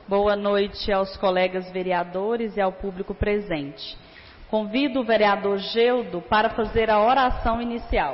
Boa noite aos colegas vereadores e ao público presente. Convido o vereador Geudo para fazer a oração inicial.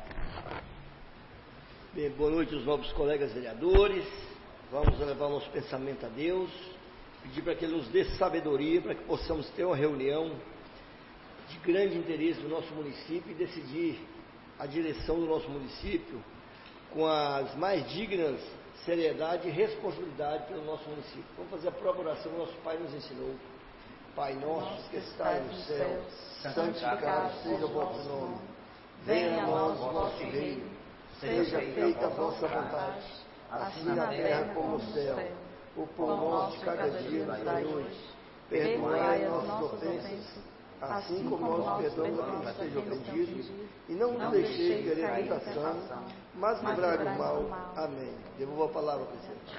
Bem, boa noite aos novos colegas vereadores. Vamos levar o nosso pensamento a Deus, pedir para que Ele nos dê sabedoria, para que possamos ter uma reunião de grande interesse no nosso município e decidir a direção do nosso município com as mais dignas seriedade e responsabilidade pelo nosso município. Vamos fazer a própria oração que o nosso Pai nos ensinou. Pai nosso que estais no céu, santificado seja o vosso nome. Venha a nós o vosso reino. Seja feita a vossa vontade, assim na terra como no céu. O pão nosso de cada dia nos dai hoje. Perdoai as nossas ofensas, assim como nós perdoamos a quem esteja ofendido. E não nos deixeis cair em tentação, mas livrai do mal. Amém. Devolvo a palavra, presidente.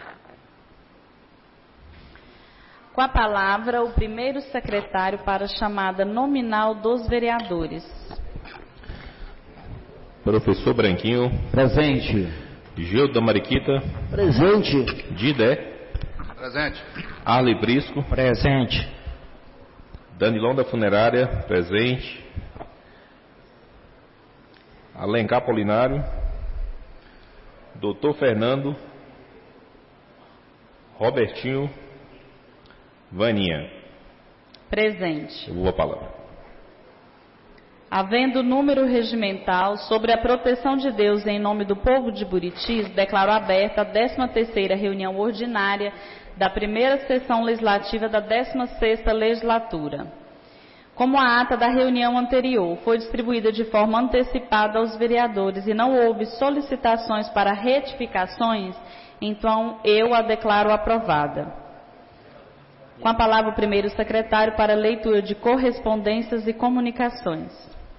Com a palavra, o primeiro secretário para a chamada nominal dos vereadores. Professor Branquinho. Presente. Geudo da Mariquita. Presente. Didé. Presente. Arley Brisco. Presente. Danilão da Funerária. Presente. Alencar Polinário. Doutor Fernando. Robertinho. Vaninha. Presente. Eu vou a palavra. Havendo número regimental sobre a proteção de Deus em nome do povo de Buritis, declaro aberta a 13ª reunião ordinária da primeira sessão legislativa da 16ª legislatura. Como a ata da reunião anterior foi distribuída de forma antecipada aos vereadores e não houve solicitações para retificações, então eu a declaro aprovada. Com a palavra o primeiro secretário para leitura de correspondências e comunicações.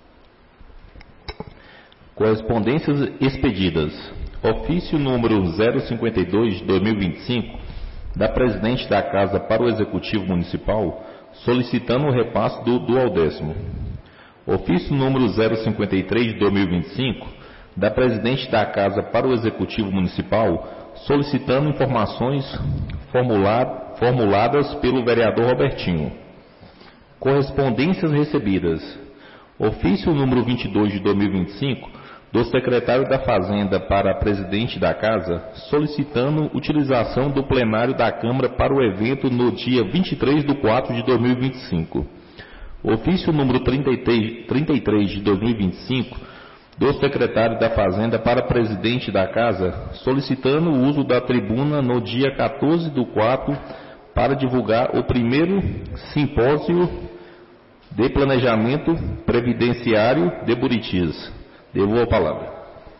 Correspondências expedidas. Ofício número 052 de 2025 da Presidente da Casa para o Executivo Municipal solicitando o repasse do 12º. Ofício número 053 de 2025 da Presidente da Casa para o Executivo Municipal solicitando informações formuladas pelo vereador Robertinho. Correspondências recebidas. Ofício número 22 de 2025 do secretário da Fazenda para a Presidente da Casa solicitando utilização do plenário da Câmara para o evento no dia 23/4 de 2025. Ofício número 33 de 2025 do secretário da Fazenda para a Presidente da Casa solicitando o uso da tribuna no dia 14/4 para divulgar o primeiro simpósio de planejamento previdenciário de Buritis. Devolvo a palavra.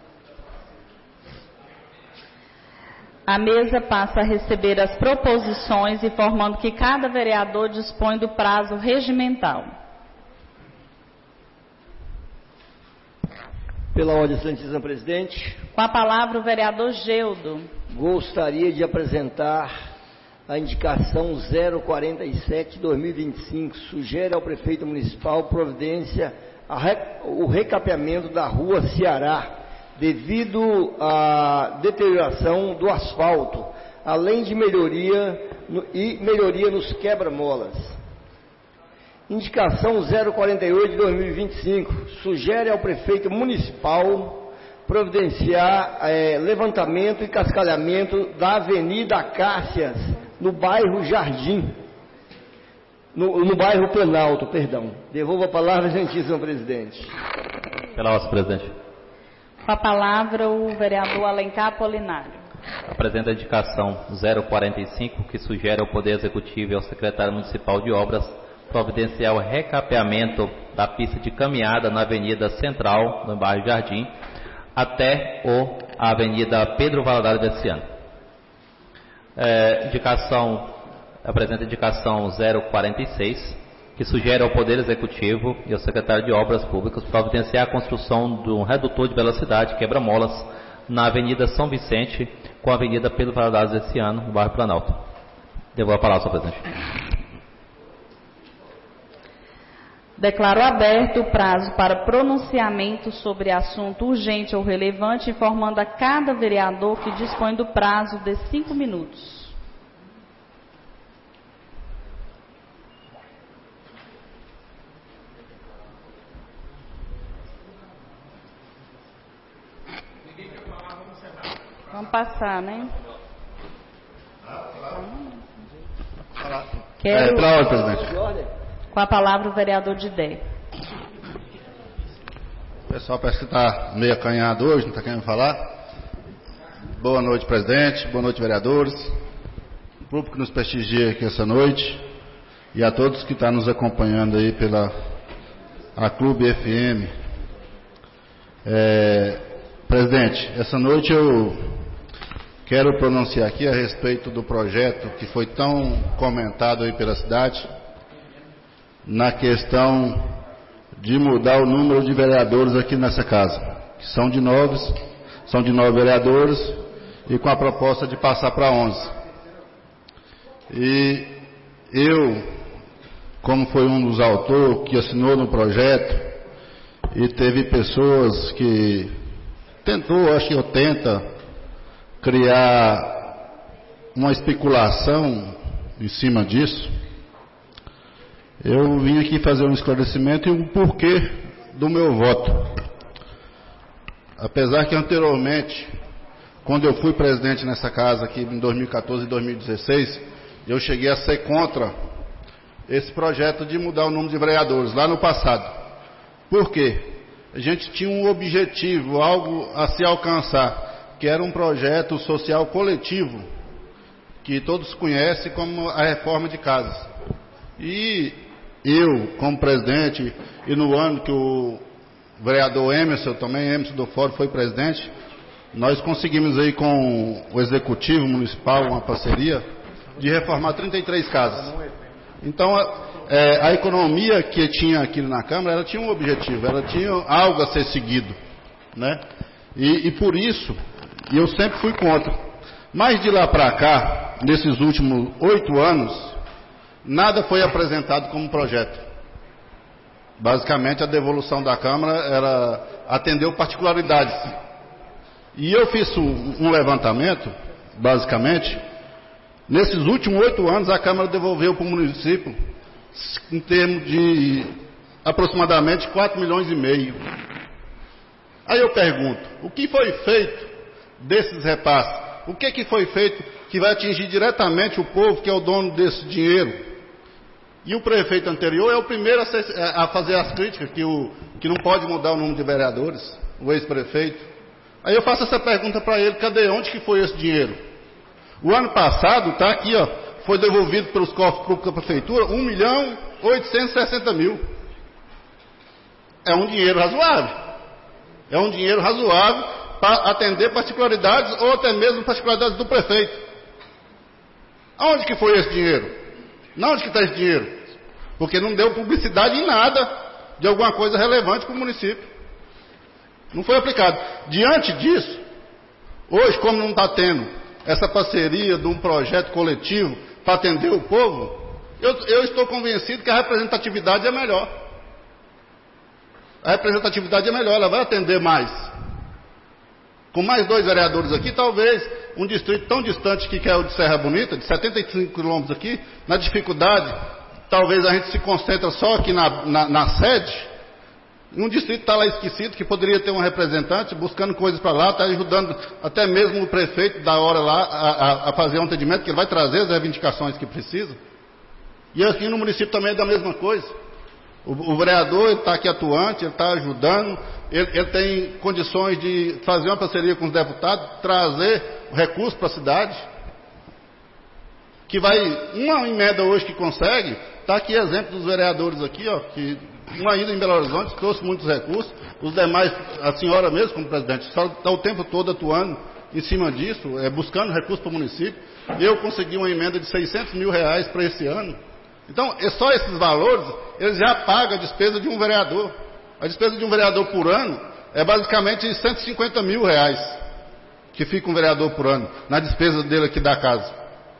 A mesa passa a receber as proposições, informando que cada vereador dispõe do prazo regimental. Pela ordem, Santíssima Presidente. Com a palavra o vereador Geudo. Gostaria de apresentar a indicação 047/2025, sugere ao prefeito municipal providência o recapeamento da rua Ceará, devido à deterioração do asfalto, além de melhoria nos quebra-molas. Indicação 048/2025, sugere ao prefeito municipal providenciar levantamento e cascalhamento da Avenida Acácias, no bairro Jardim, no bairro Planalto, perdão. Devolvo a palavra, Santíssimo Presidente. Pela ordem, presidente. Com a palavra o vereador Alencar Polinário. Apresenta a indicação 045, que sugere ao Poder Executivo e ao Secretário Municipal de Obras providenciar o recapeamento da pista de caminhada na Avenida Central, no bairro Jardim, até a Avenida Pedro Valadares desse ano. Apresenta a indicação 046, que sugere ao Poder Executivo e ao Secretário de Obras Públicas providenciar a construção de um redutor de velocidade quebra-molas na Avenida São Vicente com a Avenida Pedro Valadares desse ano, no bairro Planalto. Devolvo a palavra, senhor presidente. Declaro aberto o prazo para pronunciamento sobre assunto urgente ou relevante, informando a cada vereador que dispõe do prazo de 5 minutos. Vamos passar, né? Para a ordem, presidente. Com a palavra o vereador Didé. O pessoal parece que está meio acanhado hoje, não está querendo falar. Boa noite, presidente. Boa noite, vereadores. O público que nos prestigia aqui essa noite. E a todos que estão nos acompanhando aí pela a Clube FM. Presidente, essa noite eu quero pronunciar aqui a respeito do projeto que foi tão comentado aí pela cidade, na questão de mudar o número de vereadores aqui nessa casa, que são de 9 vereadores, e com a proposta de passar para 11. E eu, como foi um dos autores que assinou no projeto, e teve pessoas que tenta criar uma especulação em cima disso, eu vim aqui fazer um esclarecimento e o porquê do meu voto. Apesar que anteriormente, quando eu fui presidente nessa casa aqui em 2014 e 2016, eu cheguei a ser contra esse projeto de mudar o número de vereadores, lá no passado. Por quê? A gente tinha um objetivo, algo a se alcançar, que era um projeto social coletivo, que todos conhecem como a reforma de casas. E eu, como presidente, e no ano que o vereador Emerson do Fórum foi presidente, nós conseguimos aí com o Executivo Municipal uma parceria de reformar 33 casas. Então, a economia que tinha aqui na Câmara, ela tinha um objetivo, ela tinha algo a ser seguido, né? E por isso, eu sempre fui contra. Mas de lá para cá, nesses últimos 8 anos, nada foi apresentado como projeto. Basicamente, a devolução da Câmara atendeu particularidades. E eu fiz um levantamento, basicamente, nesses últimos 8 anos, a Câmara devolveu para o município, em termos de aproximadamente 4,5 milhões. Aí eu pergunto, o que foi feito desses repasses? O que foi feito que vai atingir diretamente o povo, que é o dono desse dinheiro? E o prefeito anterior é o primeiro a fazer as críticas, que não pode mudar o número de vereadores, o ex-prefeito. Aí eu faço essa pergunta para ele, onde que foi esse dinheiro? O ano passado, está aqui, ó, foi devolvido pelos cofres públicos da prefeitura 1.860.000. É um dinheiro razoável. É um dinheiro razoável para atender particularidades ou até mesmo particularidades do prefeito. Aonde que foi esse dinheiro? Onde que está esse dinheiro? Porque não deu publicidade em nada de alguma coisa relevante para o município. Não foi aplicado. Diante disso, hoje, como não está tendo essa parceria de um projeto coletivo para atender o povo, eu estou convencido que a representatividade é melhor. A representatividade é melhor, ela vai atender mais. Com mais 2 vereadores aqui, talvez um distrito tão distante que é o de Serra Bonita, de 75 quilômetros aqui, na dificuldade, talvez a gente se concentra só aqui na sede. Um distrito está lá esquecido, que poderia ter um representante buscando coisas para lá, está ajudando até mesmo o prefeito da hora lá a fazer um atendimento, que ele vai trazer as reivindicações que precisa. E aqui no município também é da mesma coisa. O vereador está aqui atuante, ele está ajudando, ele tem condições de fazer uma parceria com os deputados, trazer recursos para a cidade, que vai, uma emenda hoje que consegue, está aqui exemplo dos vereadores aqui, ó, que uma ida em Belo Horizonte trouxe muitos recursos, os demais, a senhora mesmo como presidente, está o tempo todo atuando em cima disso, buscando recursos para o município. Eu consegui uma emenda de R$600 mil para esse ano. Então, só esses valores, eles já pagam a despesa de um vereador. A despesa de um vereador por ano é basicamente R$150 mil que fica um vereador por ano, na despesa dele aqui da casa.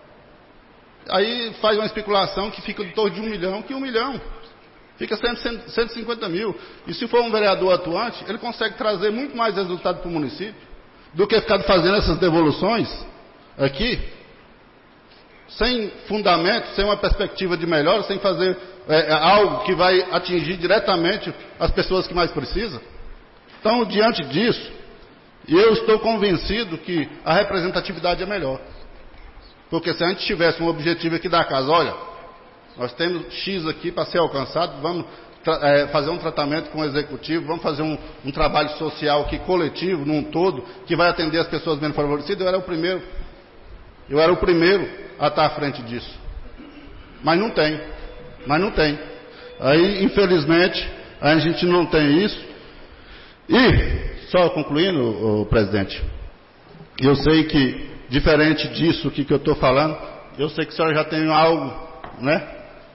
Aí faz uma especulação que fica em torno de 1 milhão, que 1 milhão fica 150 mil. E se for um vereador atuante, ele consegue trazer muito mais resultado para o município do que ficar fazendo essas devoluções aqui, sem fundamento, sem uma perspectiva de melhora, sem fazer algo que vai atingir diretamente as pessoas que mais precisam. Então, diante disso, E eu estou convencido que a representatividade é melhor. Porque se a gente tivesse um objetivo aqui da casa, olha, nós temos X aqui para ser alcançado, vamos fazer um tratamento com o executivo, vamos fazer um trabalho social aqui coletivo, num todo, que vai atender as pessoas menos favorecidas, eu era o primeiro a estar à frente disso. Mas não tem. Aí, infelizmente, a gente não tem isso. E, só concluindo, presidente, eu sei que, diferente disso que eu estou falando, eu sei que a senhora já tem algo, né,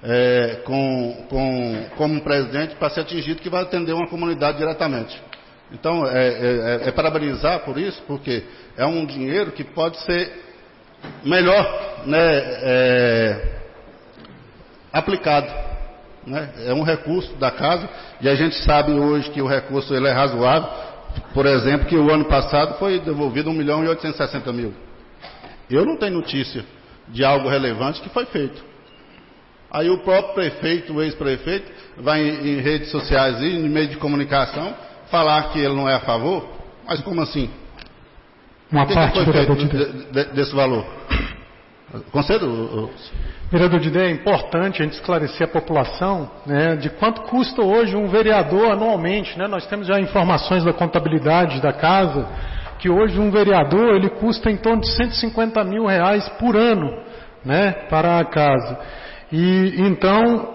como presidente para ser atingido, que vai atender uma comunidade diretamente. Então, parabenizar por isso, porque é um dinheiro que pode ser melhor, né, aplicado, né? É um recurso da casa, e a gente sabe hoje que o recurso ele é razoável. Por exemplo, que o ano passado foi devolvido 1.860.000. Eu não tenho notícia de algo relevante que foi feito. Aí o próprio prefeito, o ex-prefeito, vai em redes sociais e em meio de comunicação falar que ele não é a favor. Mas como assim? Uma parte, vereador Didé, desse valor. Concedo? Vereador Didé, é importante a gente esclarecer a população, né, de quanto custa hoje um vereador anualmente, né? Nós temos já informações da contabilidade da casa, que hoje um vereador ele custa em torno de R$150 mil por ano, né, para a casa. E então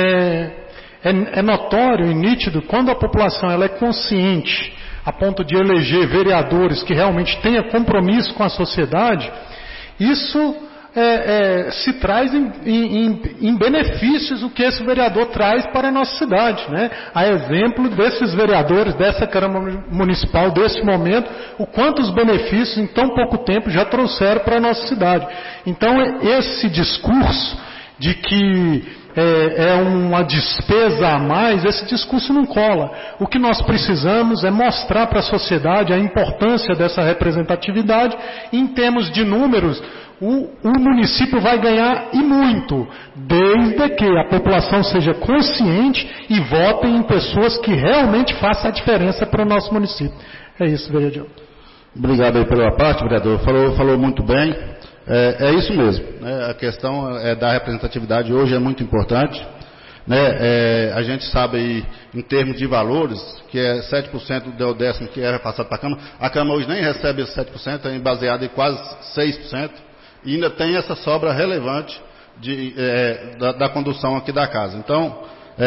é notório e nítido quando a população ela é consciente a ponto de eleger vereadores que realmente tenham compromisso com a sociedade, isso se traz em benefícios o que esse vereador traz para a nossa cidade, né? A exemplo desses vereadores, dessa Câmara Municipal, desse momento, o quanto os benefícios em tão pouco tempo já trouxeram para a nossa cidade. Então, esse discurso de que é uma despesa a mais, esse discurso não cola. O que nós precisamos é mostrar para a sociedade a importância dessa representatividade. Em termos de números, o município vai ganhar e muito, desde que a população seja consciente e vote em pessoas que realmente façam a diferença para o nosso município. É isso, vereador. Obrigado aí pela parte, vereador. Falou muito bem. É isso mesmo, né? A questão da representatividade hoje é muito importante, né? A gente sabe aí, em termos de valores, que é 7% do décimo que é repassado para a Câmara. A Câmara hoje nem recebe esse 7%, é baseado em quase 6%, e ainda tem essa sobra relevante da condução aqui da casa. Então,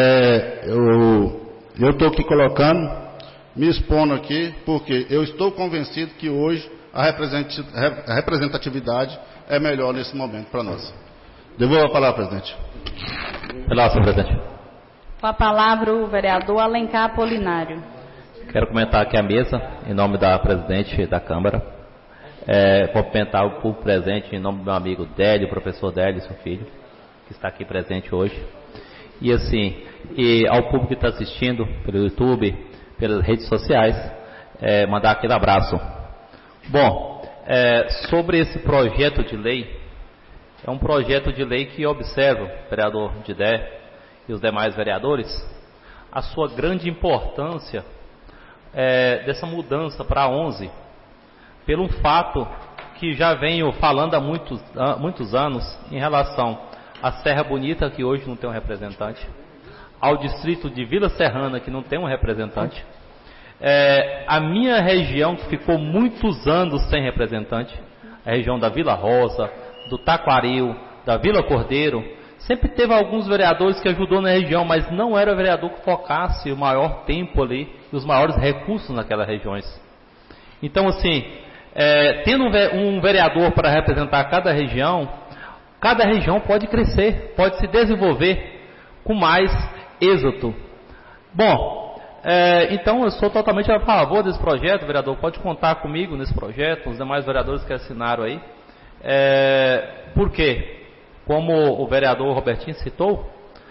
eu estou aqui colocando, me expondo aqui, porque eu estou convencido que hoje a representatividade é melhor nesse momento para nós. Devolvo a palavra, presidente. Pela senhor presidente. Com a palavra o vereador Alencar Apolinário. Quero comentar aqui a mesa, em nome da presidente da Câmara. Cumprimentar o público presente, em nome do meu amigo Délio, professor Délio, seu filho, que está aqui presente hoje. E assim, ao público que está assistindo pelo YouTube, pelas redes sociais, mandar aquele abraço. Bom, sobre esse projeto de lei, é um projeto de lei que observo, vereador Didé e os demais vereadores, a sua grande importância dessa mudança para 11, pelo fato que já venho falando há muitos anos em relação à Serra Bonita, que hoje não tem um representante, ao distrito de Vila Serrana, que não tem um representante, a minha região, que ficou muitos anos sem representante, a região da Vila Rosa, do Taquaril, da Vila Cordeiro, sempre teve alguns vereadores que ajudou na região, mas não era vereador que focasse o maior tempo ali e os maiores recursos naquelas regiões. Então, assim, tendo um vereador para representar cada região pode crescer, pode se desenvolver com mais êxito. Bom, então eu sou totalmente a favor desse projeto, vereador, pode contar comigo nesse projeto, os demais vereadores que assinaram aí. Por quê? Como o vereador Robertinho citou,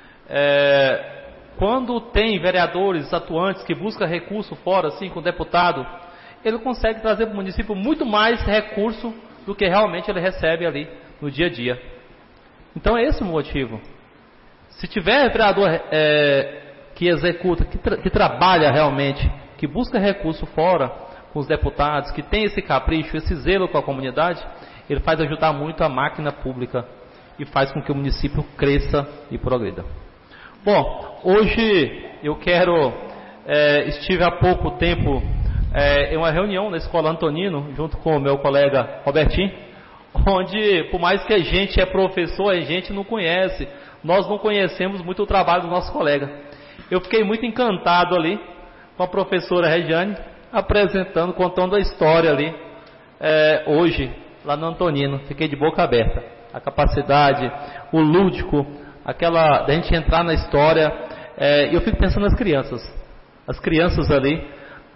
quando tem vereadores atuantes que buscam recurso fora, assim, com deputado, ele consegue trazer para o município muito mais recurso do que realmente ele recebe ali no dia a dia. Então é esse o motivo. Se tiver vereador que executa, que trabalha realmente, que busca recurso fora, com os deputados, que tem esse capricho, esse zelo com a comunidade, ele faz ajudar muito a máquina pública e faz com que o município cresça e progrida. Bom, hoje eu estive há pouco tempo em uma reunião na Escola Antonino, junto com o meu colega Robertinho, onde, por mais que a gente é professor, a gente não conhece, nós não conhecemos muito o trabalho do nosso colega. Eu fiquei muito encantado ali com a professora Regiane, apresentando, contando a história ali, hoje, lá no Antonino. Fiquei de boca aberta. A capacidade, o lúdico, da gente entrar na história. E eu fico pensando nas crianças. As crianças ali,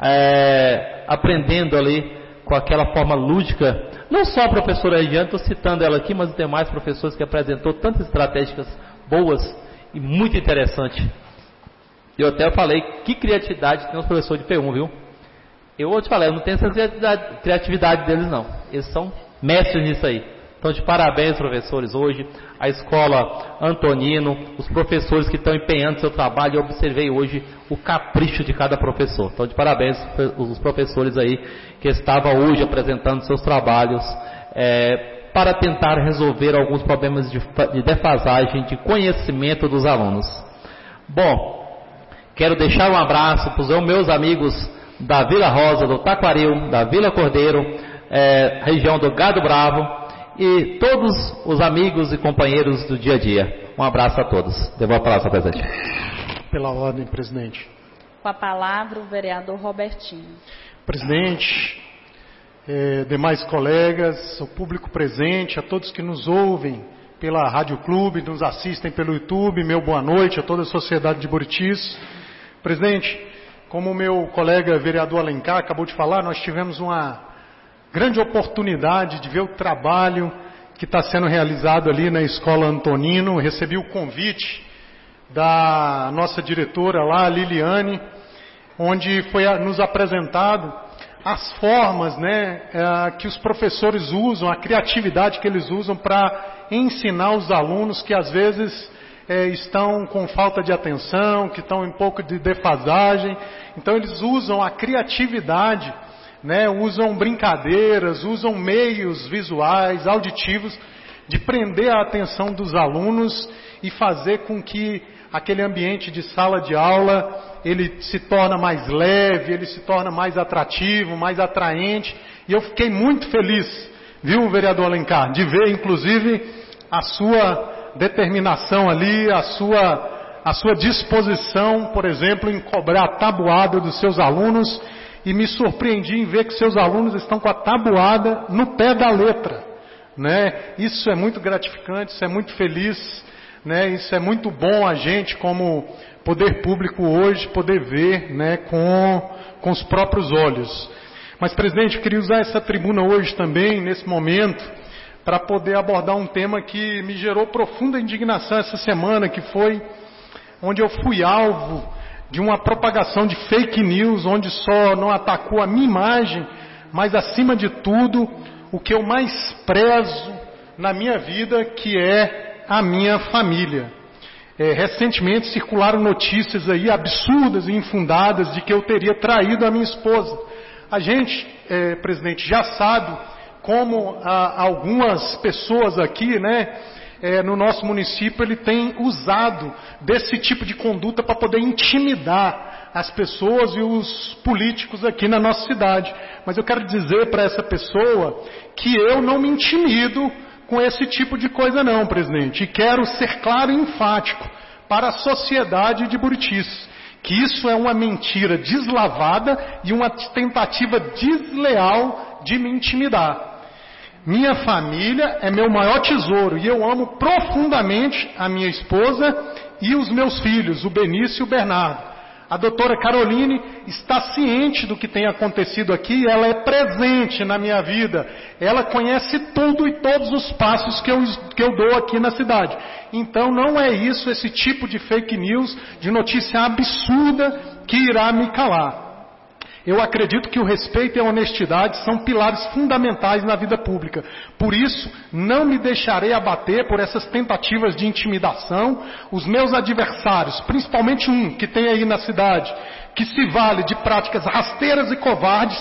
aprendendo ali com aquela forma lúdica. Não só a professora Regiane, estou citando ela aqui, mas os demais professores que apresentou tantas estratégicas boas e muito interessantes. Eu até falei, que criatividade tem os professores de P1, viu? Eu te falei, eu não tenho essa criatividade deles não. Eles são mestres nisso aí. Então, de parabéns, professores, hoje, a Escola Antonino, os professores que estão empenhando seu trabalho. Eu observei hoje o capricho de cada professor. Então, de parabéns os professores aí que estavam hoje apresentando seus trabalhos para tentar resolver alguns problemas de defasagem de conhecimento dos alunos. Bom, quero deixar um abraço para os meus amigos da Vila Rosa, do Taquaril, da Vila Cordeiro, região do Gado Bravo, e todos os amigos e companheiros do dia a dia. Um abraço a todos. Devo a palavra, presidente. Pela ordem, presidente. Com a palavra, o vereador Robertinho. Presidente, demais colegas, o público presente, a todos que nos ouvem pela Rádio Clube, nos assistem pelo YouTube, meu boa noite a toda a sociedade de Buritis. Presidente, como o meu colega vereador Alencar acabou de falar, nós tivemos uma grande oportunidade de ver o trabalho que está sendo realizado ali na Escola Antonino. Recebi o convite da nossa diretora lá, Liliane, onde foi nos apresentado as formas, que os professores usam, a criatividade que eles usam para ensinar os alunos que às vezes estão com falta de atenção, que estão em pouco de defasagem. Então eles usam a criatividade, usam brincadeiras, usam meios visuais, auditivos, de prender a atenção dos alunos e fazer com que aquele ambiente de sala de aula, ele se torna mais leve, ele se torna mais atrativo, mais atraente. E eu fiquei muito feliz, viu, vereador Alencar, de ver inclusive a sua determinação ali, a sua disposição, por exemplo, em cobrar a tabuada dos seus alunos. E me surpreendi em ver que seus alunos estão com a tabuada no pé da letra, Isso é muito gratificante, isso é muito feliz, Isso é muito bom a gente, como poder público hoje, poder ver, com os próprios olhos. Mas, presidente, eu queria usar essa tribuna hoje também, nesse momento, para poder abordar um tema que me gerou profunda indignação essa semana, que foi onde eu fui alvo de uma propagação de fake news, onde só não atacou a minha imagem, mas acima de tudo, o que eu mais prezo na minha vida, que é a minha família. Recentemente circularam notícias aí absurdas e infundadas de que eu teria traído a minha esposa. A gente, presidente, já sabe como algumas pessoas aqui, no nosso município, ele tem usado desse tipo de conduta para poder intimidar as pessoas e os políticos aqui na nossa cidade. Mas eu quero dizer para essa pessoa que eu não me intimido com esse tipo de coisa não, presidente. E quero ser claro e enfático para a sociedade de Buritis, que isso é uma mentira deslavada e uma tentativa desleal de me intimidar. Minha família é meu maior tesouro e eu amo profundamente a minha esposa e os meus filhos, o Benício e o Bernardo. A doutora Caroline está ciente do que tem acontecido aqui, ela é presente na minha vida, ela conhece tudo e todos os passos que eu dou aqui na cidade. Então não é isso, esse tipo de fake news, de notícia absurda que irá me calar. Eu acredito que o respeito e a honestidade são pilares fundamentais na vida pública. Por isso, não me deixarei abater por essas tentativas de intimidação. Os meus adversários, principalmente um que tem aí na cidade, que se vale de práticas rasteiras e covardes,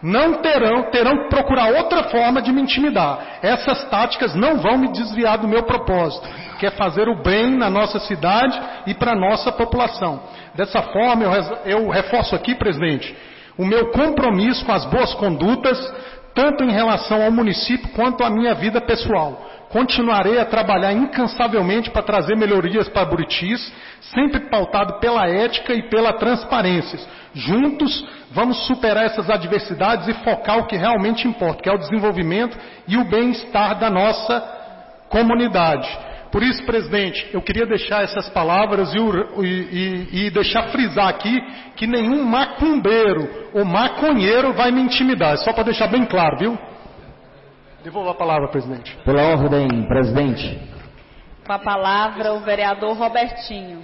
não terão que procurar outra forma de me intimidar. Essas táticas não vão me desviar do meu propósito, que é fazer o bem na nossa cidade e para a nossa população. Dessa forma, eu reforço aqui, presidente, o meu compromisso com as boas condutas, tanto em relação ao município quanto à minha vida pessoal. Continuarei a trabalhar incansavelmente para trazer melhorias para Buritis, sempre pautado pela ética e pela transparência. Juntos, vamos superar essas adversidades e focar o que realmente importa, que é o desenvolvimento e o bem-estar da nossa comunidade. Por isso, presidente, eu queria deixar essas palavras e deixar frisar aqui que nenhum macumbeiro ou maconheiro vai me intimidar. Só para deixar bem claro, viu? Devolvo a palavra, presidente. Pela ordem, presidente. Com a palavra, o vereador Robertinho.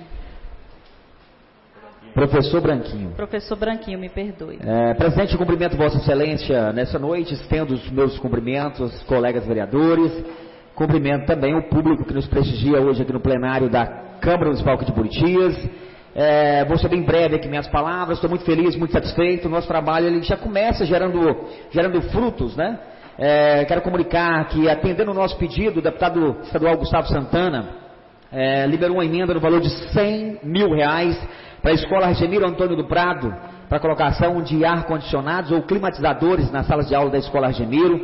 Professor Branquinho. Professor Branquinho, me perdoe. Presidente, eu cumprimento Vossa Excelência nessa noite, estendo os meus cumprimentos aos colegas vereadores, cumprimento também o público que nos prestigia hoje aqui no plenário da Câmara Municipal de Buritis. Vou ser bem breve aqui minhas palavras, estou muito feliz, muito satisfeito. O nosso trabalho ele já começa gerando frutos, né? Quero comunicar que, atendendo o nosso pedido, o deputado estadual Gustavo Santana liberou uma emenda no valor de R$100 mil para a Escola Argemiro Antônio do Prado, para a colocação de ar-condicionados ou climatizadores nas salas de aula da Escola Argemiro.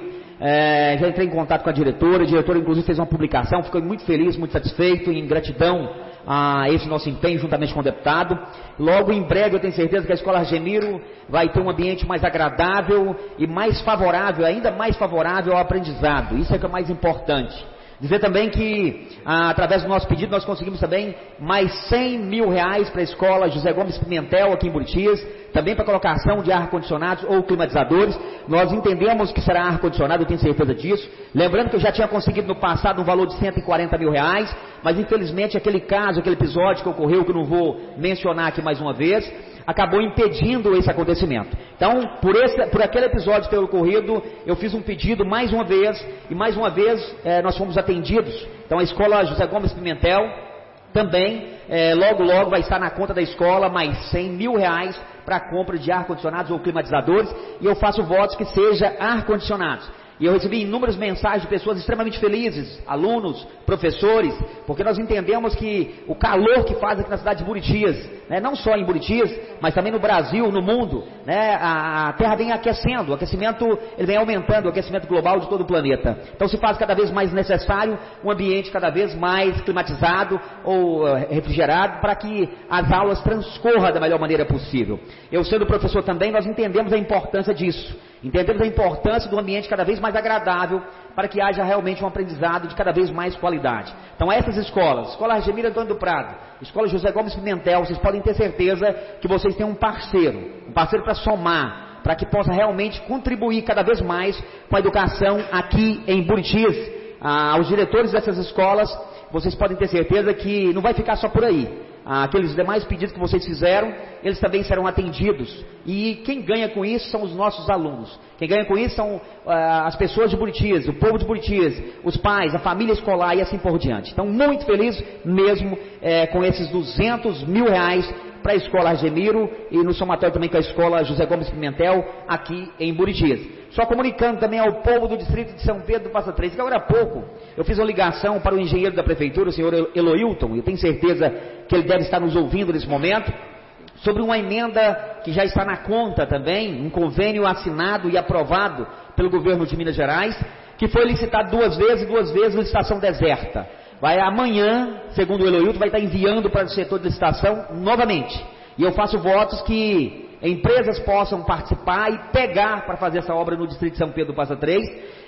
Já entrei em contato com a diretora inclusive fez uma publicação, fiquei muito feliz, muito satisfeito, em gratidão a esse nosso empenho juntamente com o deputado. Logo em breve eu tenho certeza que a Escola Argemiro vai ter um ambiente mais agradável e mais favorável, ainda mais favorável ao aprendizado. Isso é que é o mais importante. Dizer também que, através do nosso pedido, nós conseguimos também mais R$100 mil para a Escola José Gomes Pimentel, aqui em Buritis, também para colocação de ar-condicionados ou climatizadores. Nós entendemos que será ar-condicionado, eu tenho certeza disso. Lembrando que eu já tinha conseguido no passado um valor de R$140 mil, mas infelizmente aquele episódio que ocorreu, que eu não vou mencionar aqui mais uma vez, acabou impedindo esse acontecimento. Então, por aquele episódio ter ocorrido, eu fiz um pedido mais uma vez, e mais uma vez nós fomos atendidos. Então, a Escola José Gomes Pimentel também, logo vai estar na conta da escola mais R$100 mil para a compra de ar-condicionados ou climatizadores, e eu faço votos que seja ar-condicionados. E eu recebi inúmeras mensagens de pessoas extremamente felizes, alunos, professores, porque nós entendemos que o calor que faz aqui na cidade de Buritis, né, não só em Buritis, mas também no Brasil, no mundo, né, a Terra vem aquecendo, o aquecimento ele vem aumentando, o aquecimento global de todo o planeta. Então se faz cada vez mais necessário um ambiente cada vez mais climatizado ou refrigerado para que as aulas transcorram da melhor maneira possível. Eu sendo professor também, nós entendemos a importância disso. Entendemos a importância do ambiente cada vez mais agradável para que haja realmente um aprendizado de cada vez mais qualidade. Então essas escolas, Escola Argemiro Antônio do Prado, Escola José Gomes Pimentel, vocês podem ter certeza que vocês têm um parceiro para somar, para que possa realmente contribuir cada vez mais com a educação aqui em Buritis. Aos diretores dessas escolas, vocês podem ter certeza que não vai ficar só por aí. Aqueles demais pedidos que vocês fizeram, eles também serão atendidos. E quem ganha com isso são os nossos alunos. Quem ganha com isso são as pessoas de Buritis, o povo de Buritis, os pais, a família escolar e assim por diante. Então, muito feliz mesmo com esses R$200 mil para a Escola Argemiro e no somatório também com a Escola José Gomes Pimentel, aqui em Buritis. Só comunicando também ao povo do distrito de São Pedro do Passa Três, que agora há pouco eu fiz uma ligação para o engenheiro da prefeitura, o senhor Eloilton, eu tenho certeza que ele deve estar nos ouvindo nesse momento, sobre uma emenda que já está na conta também, um convênio assinado e aprovado pelo governo de Minas Gerais, que foi licitado duas vezes licitação deserta. Vai amanhã, segundo o Eloilton, vai estar enviando para o setor de licitação novamente. E eu faço votos que empresas possam participar e pegar para fazer essa obra no distrito de São Pedro do Passa Três,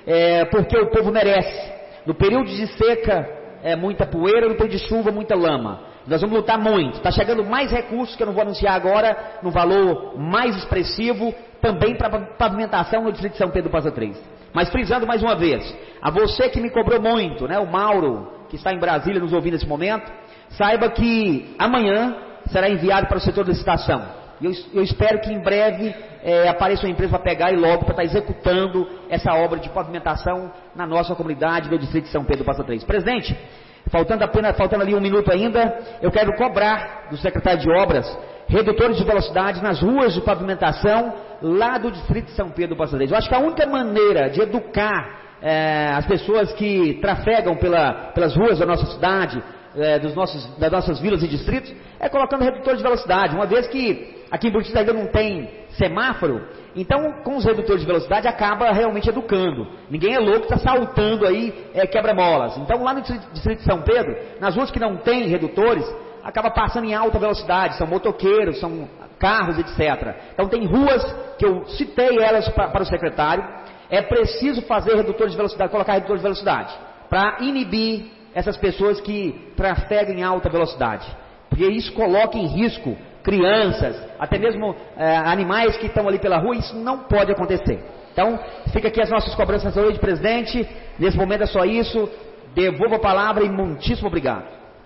porque o povo merece. No período de seca, muita poeira, no período de chuva, muita lama. Nós vamos lutar muito. Está chegando mais recursos, que eu não vou anunciar agora, no valor mais expressivo, também para pavimentação no distrito de São Pedro do Passa Três. Mas frisando mais uma vez, a você que me cobrou muito, né, o Mauro, que está em Brasília nos ouvindo nesse momento, saiba que amanhã será enviado para o setor de licitação. Eu espero que em breve apareça uma empresa para pegar e logo para estar executando essa obra de pavimentação na nossa comunidade do distrito de São Pedro do Passa Três. Presidente, faltando ali um minuto ainda, eu quero cobrar do secretário de Obras redutores de velocidade nas ruas de pavimentação lá do distrito de São Pedro do Passo Reis. Eu acho que a única maneira de educar as pessoas que trafegam pelas ruas da nossa cidade, das nossas vilas e distritos, é colocando redutor de velocidade, uma vez que aqui em Buritis ainda não tem semáforo, então com os redutores de velocidade acaba realmente educando. Ninguém é louco, está saltando aí quebra-molas. Então lá no distrito de São Pedro, nas ruas que não tem redutores, acaba passando em alta velocidade, são motoqueiros, são carros, etc. Então tem ruas que eu citei elas para o secretário, é preciso fazer redutor de velocidade, colocar redutor de velocidade, para inibir essas pessoas que trafegam em alta velocidade, porque isso coloca em risco crianças, até mesmo animais que estão ali pela rua, isso não pode acontecer. Então, fica aqui as nossas cobranças de saúde, presidente, nesse momento é só isso, devolvo a palavra e muitíssimo obrigado.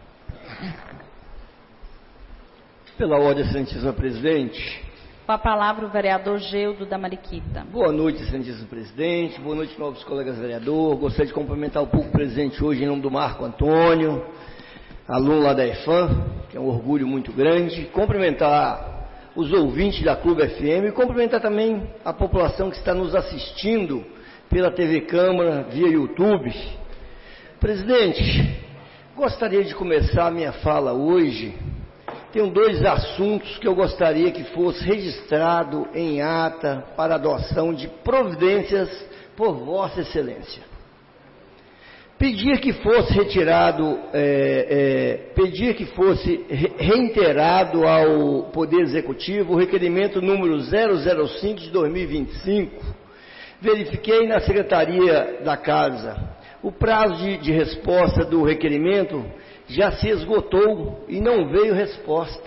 Pela ordem, excelentíssima presidente. Com a palavra o vereador Geudo da Mariquita. Boa noite, excelentíssimo presidente, boa noite, novos colegas vereadores. Gostaria de cumprimentar o público presente hoje em nome do Marco Antônio, aluno lá da EFAM, que é um orgulho muito grande. Cumprimentar os ouvintes da Clube FM e cumprimentar também a população que está nos assistindo pela TV Câmara, via YouTube. Presidente, gostaria de começar a minha fala hoje. Tenho dois assuntos que eu gostaria que fosse registrado em ata para adoção de providências por Vossa Excelência. Pedir que fosse retirado, pedir que fosse reiterado ao Poder Executivo o requerimento número 005 de 2025. Verifiquei na Secretaria da Casa. O prazo de resposta do requerimento já se esgotou e não veio resposta.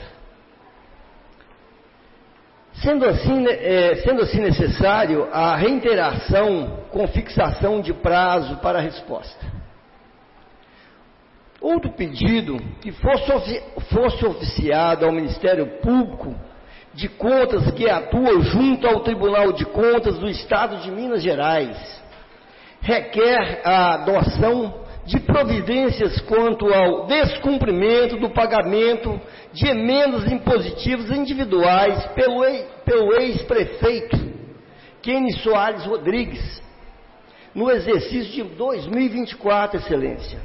Sendo assim necessário a reiteração com fixação de prazo para a resposta. Outro pedido que fosse oficiado ao Ministério Público de Contas que atua junto ao Tribunal de Contas do Estado de Minas Gerais, requer a adoção de providências quanto ao descumprimento do pagamento de emendas impositivas individuais pelo ex-prefeito Kenny Soares Rodrigues, no exercício de 2024, Excelência.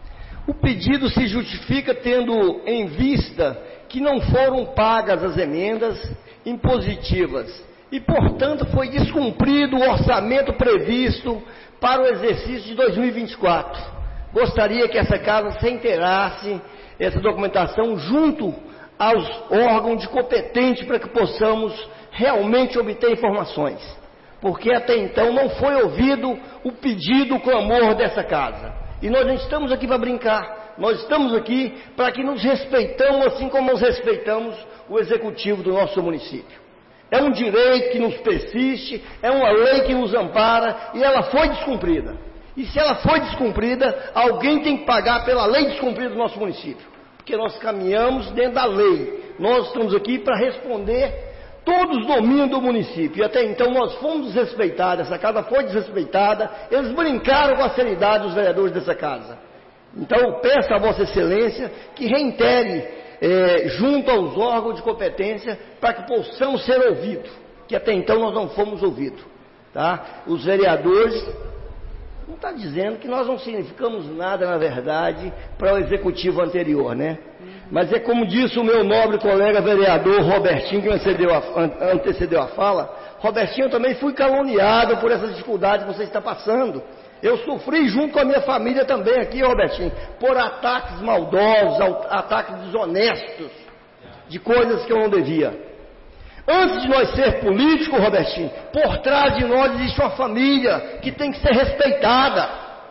O pedido se justifica tendo em vista que não foram pagas as emendas impositivas e, portanto, foi descumprido o orçamento previsto para o exercício de 2024. Gostaria que essa casa se inteirasse essa documentação junto aos órgãos de competente para que possamos realmente obter informações. Porque até então não foi ouvido o pedido, o clamor dessa casa. E nós não estamos aqui para brincar, nós estamos aqui para que nos respeitamos assim como nós respeitamos o executivo do nosso município. É um direito que nos persiste, é uma lei que nos ampara e ela foi descumprida. E se ela foi descumprida, alguém tem que pagar pela lei descumprida do nosso município. Porque nós caminhamos dentro da lei. Nós estamos aqui para responder todos os domínios do município. E até então nós fomos desrespeitados, essa casa foi desrespeitada. Eles brincaram com a seriedade dos vereadores dessa casa. Então eu peço a Vossa Excelência que reitere junto aos órgãos de competência para que possamos ser ouvidos. Que até então nós não fomos ouvidos. Tá? Os vereadores... Não está dizendo que nós não significamos nada, na verdade, para o executivo anterior, né? Mas é como disse o meu nobre colega vereador Robertinho, que antecedeu a fala. Robertinho, eu também fui caluniado por essas dificuldades que você está passando. Eu sofri junto com a minha família também aqui, Robertinho, por ataques maldosos, ataques desonestos, de coisas que eu não devia. Antes de nós ser políticos, Robertinho, por trás de nós existe uma família que tem que ser respeitada.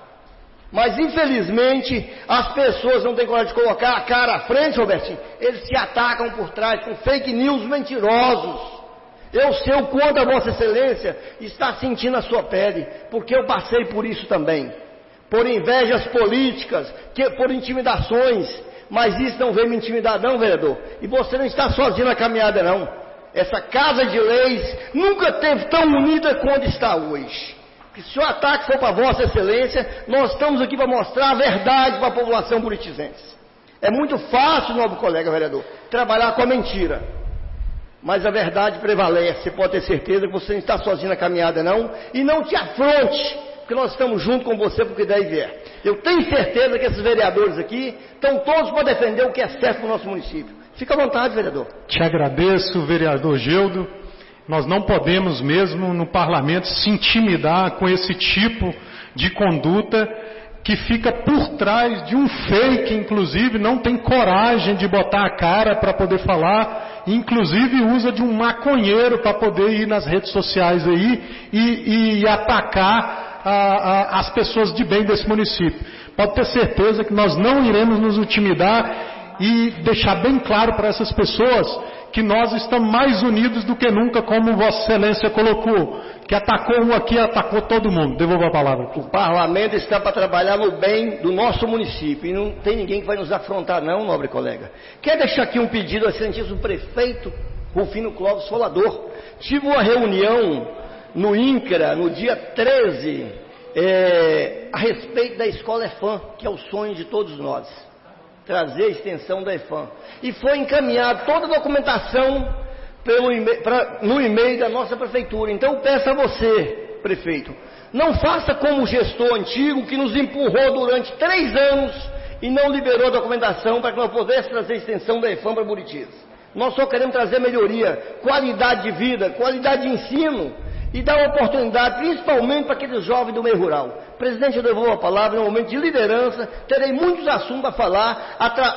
Mas, infelizmente, as pessoas não têm coragem de colocar a cara à frente, Robertinho. Eles se atacam por trás com fake news mentirosos. Eu sei o quanto a Vossa Excelência está sentindo a sua pele, porque eu passei por isso também. Por invejas políticas, por intimidações. Mas isso não vem me intimidar não, vereador. E você não está sozinho na caminhada não. Essa casa de leis nunca esteve tão unida quanto está hoje. Que se o ataque for para Vossa Excelência, nós estamos aqui para mostrar a verdade para a população buritizense. É muito fácil, nobre colega vereador, trabalhar com a mentira. mas a verdade prevalece. Você pode ter certeza que você não está sozinho na caminhada, não. E não te afronte, porque nós estamos junto com você porque daí vier. Eu tenho certeza que esses vereadores aqui estão todos para defender o que é certo para o nosso município. Fica à vontade, vereador. Te agradeço, vereador Geudo. Nós não podemos mesmo no parlamento se intimidar com esse tipo de conduta que fica por trás de um fake, inclusive não tem coragem de botar a cara para poder falar, inclusive usa de um maconheiro para poder ir nas redes sociais aí e atacar as pessoas de bem desse município. Pode ter certeza que nós não iremos nos intimidar e deixar bem claro para essas pessoas que nós estamos mais unidos do que nunca, como Vossa Excelência colocou, que atacou um aqui, atacou todo mundo. Devolvo a palavra. O parlamento está para trabalhar no bem do nosso município e não tem ninguém que vai nos afrontar não, nobre colega. Quer deixar aqui um pedido ao excelentíssimo prefeito Rufino Clóvis Folador. Tive uma reunião no INCRA, no dia 13, a respeito da escola EFAM, que é o sonho de todos nós. Trazer a extensão da EFAM. E foi encaminhada toda a documentação no e-mail da nossa prefeitura. Então eu peço a você, prefeito, não faça como o gestor antigo que nos empurrou durante 3 anos e não liberou a documentação para que nós pudéssemos trazer a extensão da EFAM para Buritis. Nós só queremos trazer melhoria, qualidade de vida, qualidade de ensino e dar uma oportunidade, principalmente para aqueles jovens do meio rural. Presidente, eu devolvo a palavra, é um momento de liderança, terei muitos assuntos para falar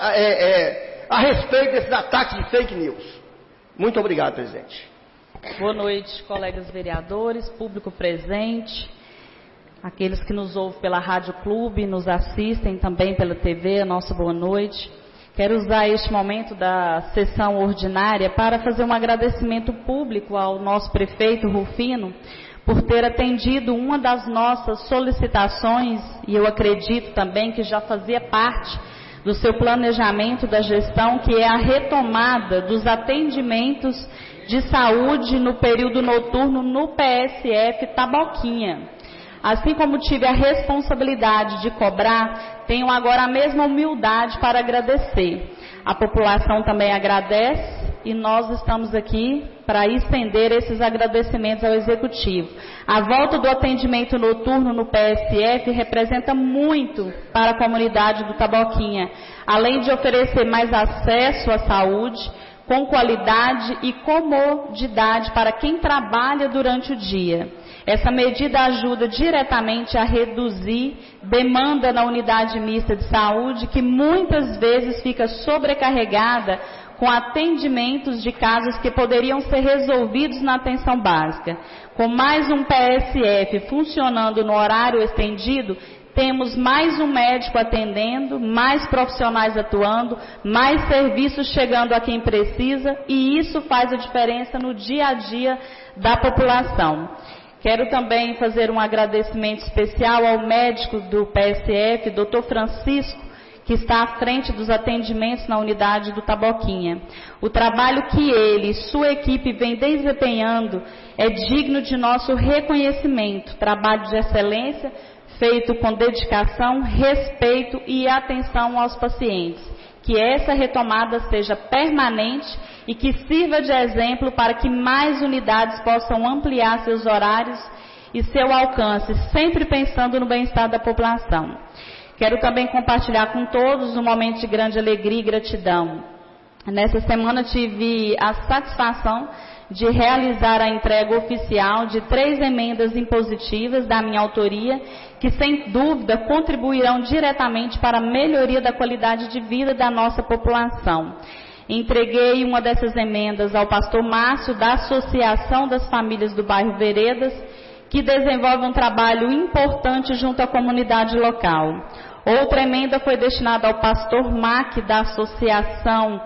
a respeito desses ataques de fake news. Muito obrigado, presidente. Boa noite, colegas vereadores, público presente, aqueles que nos ouvem pela Rádio Clube, nos assistem também pela TV, a nossa boa noite. Quero usar este momento da sessão ordinária para fazer um agradecimento público ao nosso prefeito Rufino por ter atendido uma das nossas solicitações, e eu acredito também que já fazia parte do seu planejamento da gestão, que é a retomada dos atendimentos de saúde no período noturno no PSF Taboquinha. Assim como tive a responsabilidade de cobrar, tenho agora a mesma humildade para agradecer. A população também agradece e nós estamos aqui para estender esses agradecimentos ao Executivo. A volta do atendimento noturno no PSF representa muito para a comunidade do Taboquinha, além de oferecer mais acesso à saúde, com qualidade e comodidade para quem trabalha durante o dia. Essa medida ajuda diretamente a reduzir demanda na unidade mista de saúde, que muitas vezes fica sobrecarregada com atendimentos de casos que poderiam ser resolvidos na atenção básica. Com mais um PSF funcionando no horário estendido, temos mais um médico atendendo, mais profissionais atuando, mais serviços chegando a quem precisa, e isso faz a diferença no dia a dia da população. Quero também fazer um agradecimento especial ao médico do PSF, Dr. Francisco, que está à frente dos atendimentos na unidade do Taboquinha. O trabalho que ele e sua equipe vem desempenhando é digno de nosso reconhecimento, trabalho de excelência, feito com dedicação, respeito e atenção aos pacientes. Que essa retomada seja permanente e que sirva de exemplo para que mais unidades possam ampliar seus horários e seu alcance, sempre pensando no bem-estar da população. Quero também compartilhar com todos um momento de grande alegria e gratidão. Nessa semana tive a satisfação de realizar a entrega oficial de 3 emendas impositivas da minha autoria, que sem dúvida contribuirão diretamente para a melhoria da qualidade de vida da nossa população. Entreguei uma dessas emendas ao pastor Márcio, da Associação das Famílias do Bairro Veredas, que desenvolve um trabalho importante junto à comunidade local. Outra emenda foi destinada ao pastor Mac, da Associação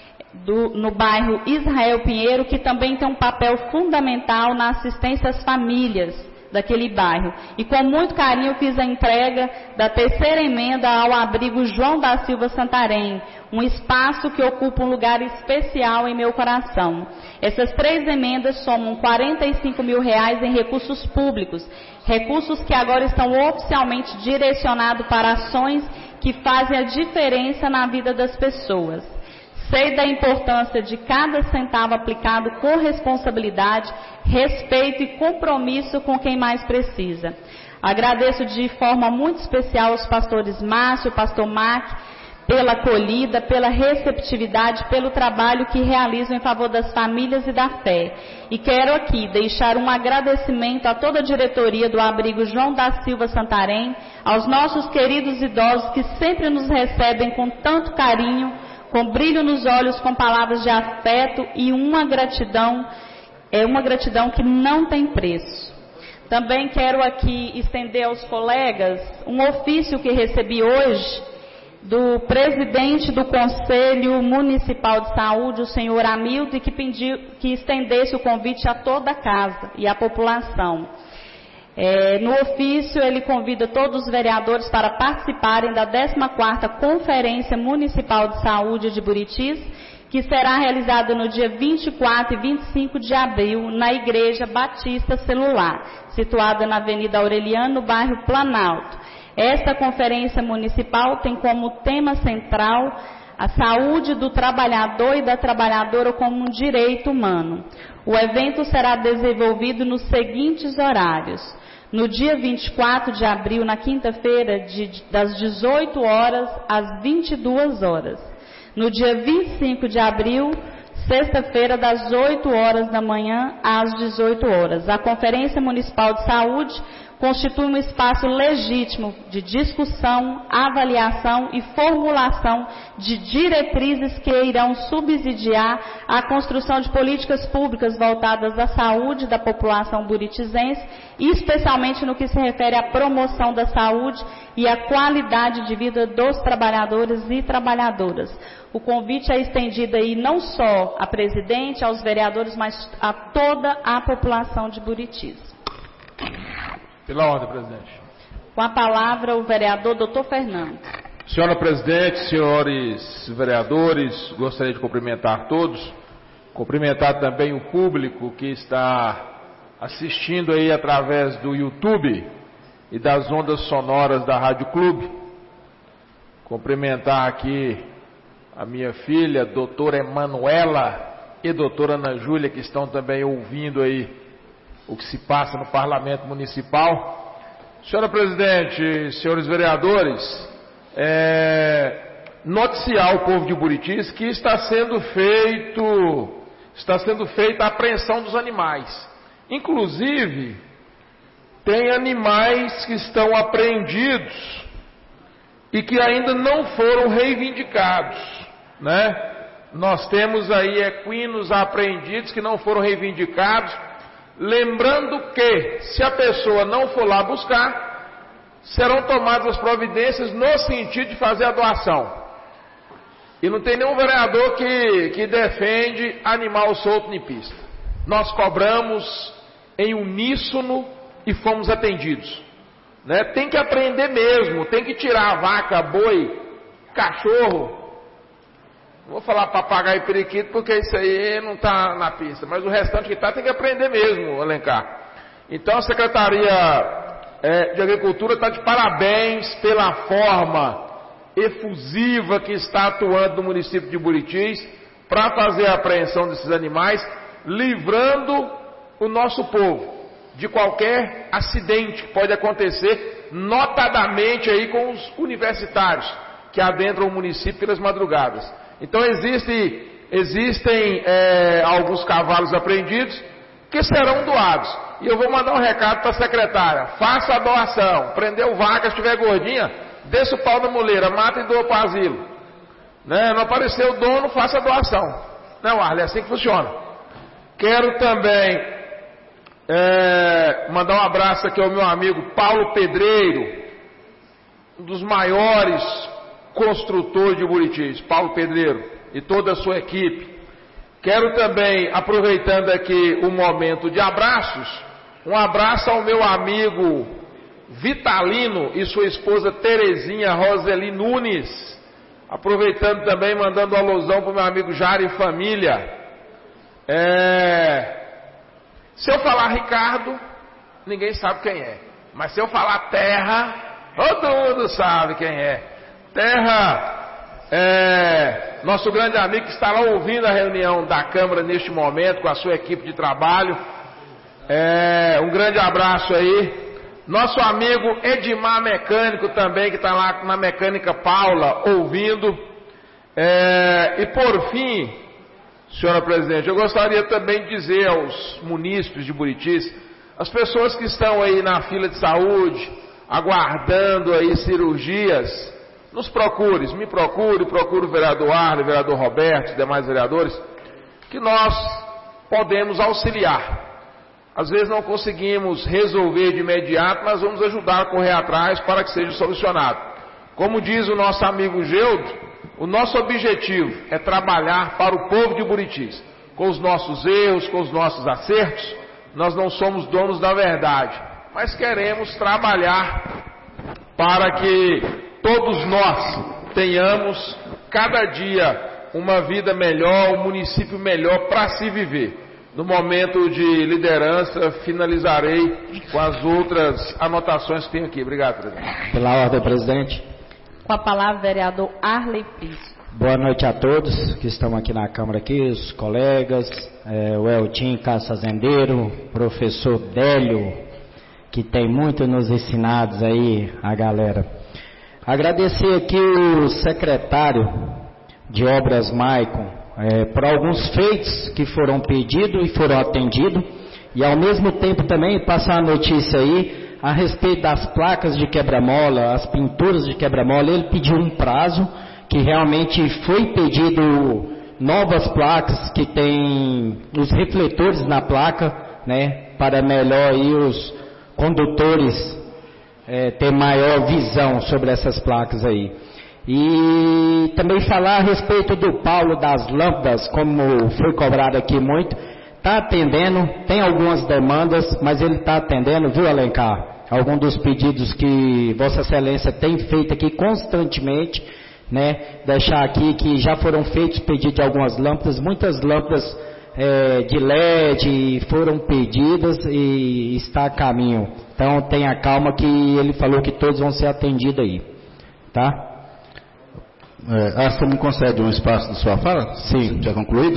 no bairro Israel Pinheiro, que também tem um papel fundamental na assistência às famílias daquele bairro. E com muito carinho fiz a entrega da 3ª emenda ao abrigo João da Silva Santarém, um espaço que ocupa um lugar especial em meu coração. Essas 3 emendas somam R$45 mil em recursos públicos, recursos que agora estão oficialmente direcionados para ações que fazem a diferença na vida das pessoas. sei da importância de cada centavo aplicado com responsabilidade, respeito e compromisso com quem mais precisa. Agradeço de forma muito especial aos pastores Márcio e pastor Mark pela acolhida, pela receptividade, pelo trabalho que realizam em favor das famílias e da fé. E quero aqui deixar um agradecimento a toda a diretoria do abrigo João da Silva Santarém, aos nossos queridos idosos que sempre nos recebem com tanto carinho, com brilho nos olhos, com palavras de afeto e uma gratidão que não tem preço. Também quero aqui estender aos colegas um ofício que recebi hoje do presidente do Conselho Municipal de Saúde, o senhor Hamilton, que pediu que estendesse o convite a toda a casa e à população. No ofício, ele convida todos os vereadores para participarem da 14ª Conferência Municipal de Saúde de Buritis, que será realizada no dia 24 e 25 de abril, na Igreja Batista Celular, situada na Avenida Aureliano, no bairro Planalto. Esta conferência municipal tem como tema central a saúde do trabalhador e da trabalhadora como um direito humano. O evento será desenvolvido nos seguintes horários: no dia 24 de abril, na quinta-feira, das 18 horas às 22 horas. No dia 25 de abril, sexta-feira, das 8 horas da manhã às 18 horas. A Conferência Municipal de Saúde constitui um espaço legítimo de discussão, avaliação e formulação de diretrizes que irão subsidiar a construção de políticas públicas voltadas à saúde da população buritizense, especialmente no que se refere à promoção da saúde e à qualidade de vida dos trabalhadores e trabalhadoras. O convite é estendido aí não só à presidente, aos vereadores, mas a toda a população de Buritis. Pela ordem, presidente. Com a palavra, o vereador Dr. Fernando. Senhora presidente, senhores vereadores, gostaria de cumprimentar todos, cumprimentar também o público que está assistindo aí através do YouTube e das ondas sonoras da Rádio Clube. Cumprimentar aqui a minha filha, doutora Emanuela e doutora Ana Júlia, que estão também ouvindo aí o que se passa no Parlamento Municipal. Senhora presidente, senhores vereadores, noticiar o povo de Buritis que está sendo feita a apreensão dos animais. Inclusive, tem animais que estão apreendidos e que ainda não foram reivindicados, né? Nós temos aí equinos apreendidos que não foram reivindicados. Lembrando que, se a pessoa não for lá buscar, serão tomadas as providências no sentido de fazer a doação. E não tem nenhum vereador que defende animal solto em pista. Nós cobramos em uníssono e fomos atendidos. Né? Tem que aprender mesmo, tem que tirar a vaca, boi, cachorro. Não vou falar papagaio e periquito porque isso aí não está na pista, mas o restante que está tem que aprender mesmo, Alencar. Então a Secretaria de Agricultura está de parabéns pela forma efusiva que está atuando no município de Buritis para fazer a apreensão desses animais, livrando o nosso povo de qualquer acidente que pode acontecer, notadamente aí com os universitários que adentram o município pelas madrugadas. Então existem alguns cavalos apreendidos que serão doados. E eu vou mandar um recado para a secretária: faça a doação. Prendeu vaca, se estiver gordinha, desça o pau da muleira, mata e doa para o asilo. Né? Não apareceu o dono, faça a doação. Não, Arlen, é assim que funciona. Quero também mandar um abraço aqui ao meu amigo Paulo Pedreiro, um dos maiores construtor de Buritis, Paulo Pedreiro, e toda a sua equipe. Quero também, aproveitando aqui o momento de abraços, um abraço ao meu amigo Vitalino e sua esposa Terezinha Roseli Nunes. Aproveitando também, mandando um alusão para o meu amigo Jário e família. Se eu falar Ricardo, ninguém sabe quem é. Mas se eu falar Terra, todo mundo sabe quem é. Terra nosso grande amigo que está lá ouvindo a reunião da Câmara neste momento, com a sua equipe de trabalho. Um grande abraço aí. Nosso amigo Edmar Mecânico também, que está lá na Mecânica Paula, ouvindo. E por fim, senhora presidente, eu gostaria também de dizer aos munícipes de Buritis, as pessoas que estão aí na fila de saúde, aguardando aí cirurgias, nos procure, me procure o vereador Arley, o vereador Roberto, os demais vereadores, que nós podemos auxiliar. Às vezes não conseguimos resolver de imediato, mas vamos ajudar a correr atrás para que seja solucionado. Como diz o nosso amigo Geudo, o nosso objetivo é trabalhar para o povo de Buritis. Com os nossos erros, com os nossos acertos, nós não somos donos da verdade, mas queremos trabalhar para que todos nós tenhamos cada dia uma vida melhor, um município melhor para se viver. No momento de liderança, finalizarei com as outras anotações que tem aqui. Obrigado, presidente. Pela ordem, presidente. Com a palavra, vereador Arley Prisco. Boa noite a todos que estão aqui na Câmara, os colegas, o Eltim Carlos Fazendeiro, professor Délio, que tem muito nos ensinados aí, a galera. Agradecer aqui o secretário de Obras, Maicon, por alguns feitos que foram pedidos e foram atendidos, e ao mesmo tempo também passar a notícia aí a respeito das placas de quebra-mola, as pinturas de quebra-mola. Ele pediu um prazo, que realmente foi pedido novas placas que tem os refletores na placa, né, para melhor aí os condutores ter maior visão sobre essas placas aí. E também falar a respeito do Paulo das lâmpadas, como foi cobrado aqui muito, está atendendo, tem algumas demandas, mas ele está atendendo, viu, Alencar? Alguns dos pedidos que Vossa Excelência tem feito aqui constantemente, né? Deixar aqui que já foram feitos pedidos de algumas lâmpadas, muitas lâmpadas de LED foram pedidas e está a caminho. Então tenha calma que ele falou que todos vão ser atendidos aí, tá? Você me concede um espaço de sua fala? Sim. Já concluído?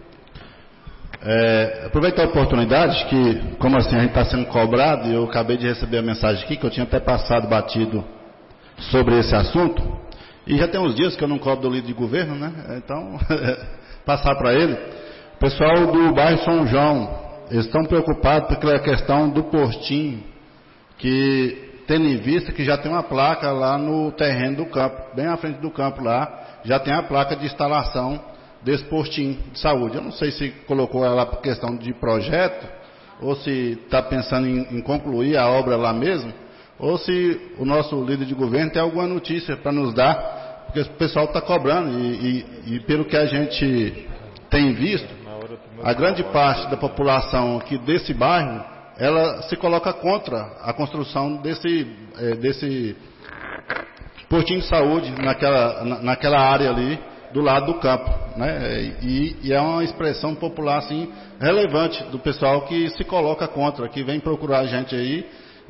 Aproveitar a oportunidade que, como assim, a gente está sendo cobrado, e eu acabei de receber a mensagem aqui, que eu tinha até passado batido sobre esse assunto, e já tem uns dias que eu não cobro do líder de governo, né? Então, passar para ele. O pessoal do bairro São João, eles estão preocupados pela questão do postinho, que tendo em vista que já tem uma placa lá no terreno do campo, bem à frente do campo lá, já tem a placa de instalação desse postinho de saúde. Eu não sei se colocou ela por questão de projeto, ou se está pensando em concluir a obra lá mesmo, ou se o nosso líder de governo tem alguma notícia para nos dar, porque o pessoal está cobrando, e pelo que a gente tem visto, a grande parte da população aqui desse bairro, ela se coloca contra a construção desse postinho de saúde naquela área ali do lado do campo, né? E é uma expressão popular assim relevante do pessoal que se coloca contra, que vem procurar a gente aí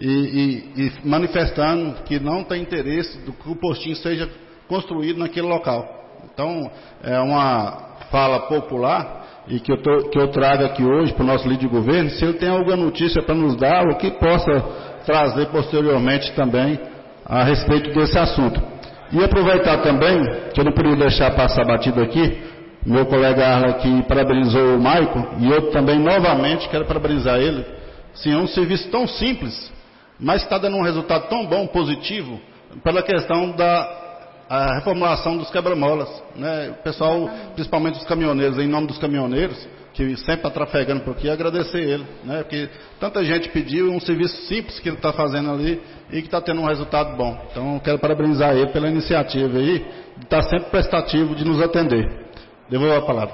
e manifestando que não tem interesse do que o postinho seja construído naquele local. Então é uma fala popular e que eu trago aqui hoje para o nosso líder de governo, se ele tem alguma notícia para nos dar, ou que possa trazer posteriormente também a respeito desse assunto. E aproveitar também, que eu não podia deixar passar batido aqui, meu colega Arla aqui parabenizou o Maicon, e eu também novamente quero parabenizar ele. Sim, é um serviço tão simples, mas está dando um resultado tão bom, positivo, pela questão da reformulação dos quebra-molas, né? O pessoal, principalmente os caminhoneiros, em nome dos caminhoneiros, que sempre está trafegando por aqui, agradecer ele, né? Porque tanta gente pediu um serviço simples que ele está fazendo ali e que está tendo um resultado bom. Então, eu quero parabenizar ele pela iniciativa aí, de estar sempre prestativo de nos atender. Devolvo a palavra.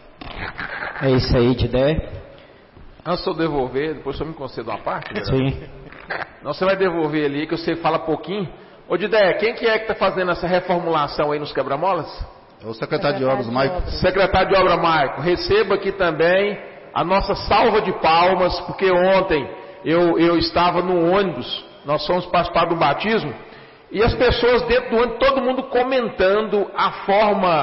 É isso aí, Tidé. Antes de eu devolver, depois eu me concedo uma parte? Sim. Não, você vai devolver ali, que você fala pouquinho. Ô Didé, quem que é que está fazendo essa reformulação aí nos quebra-molas? É o secretário de Obras, Maicon. Secretário de Obras, Maicon. Receba aqui também a nossa salva de palmas, porque ontem eu estava no ônibus, nós fomos participar do batismo, e as pessoas dentro do ônibus, todo mundo comentando a forma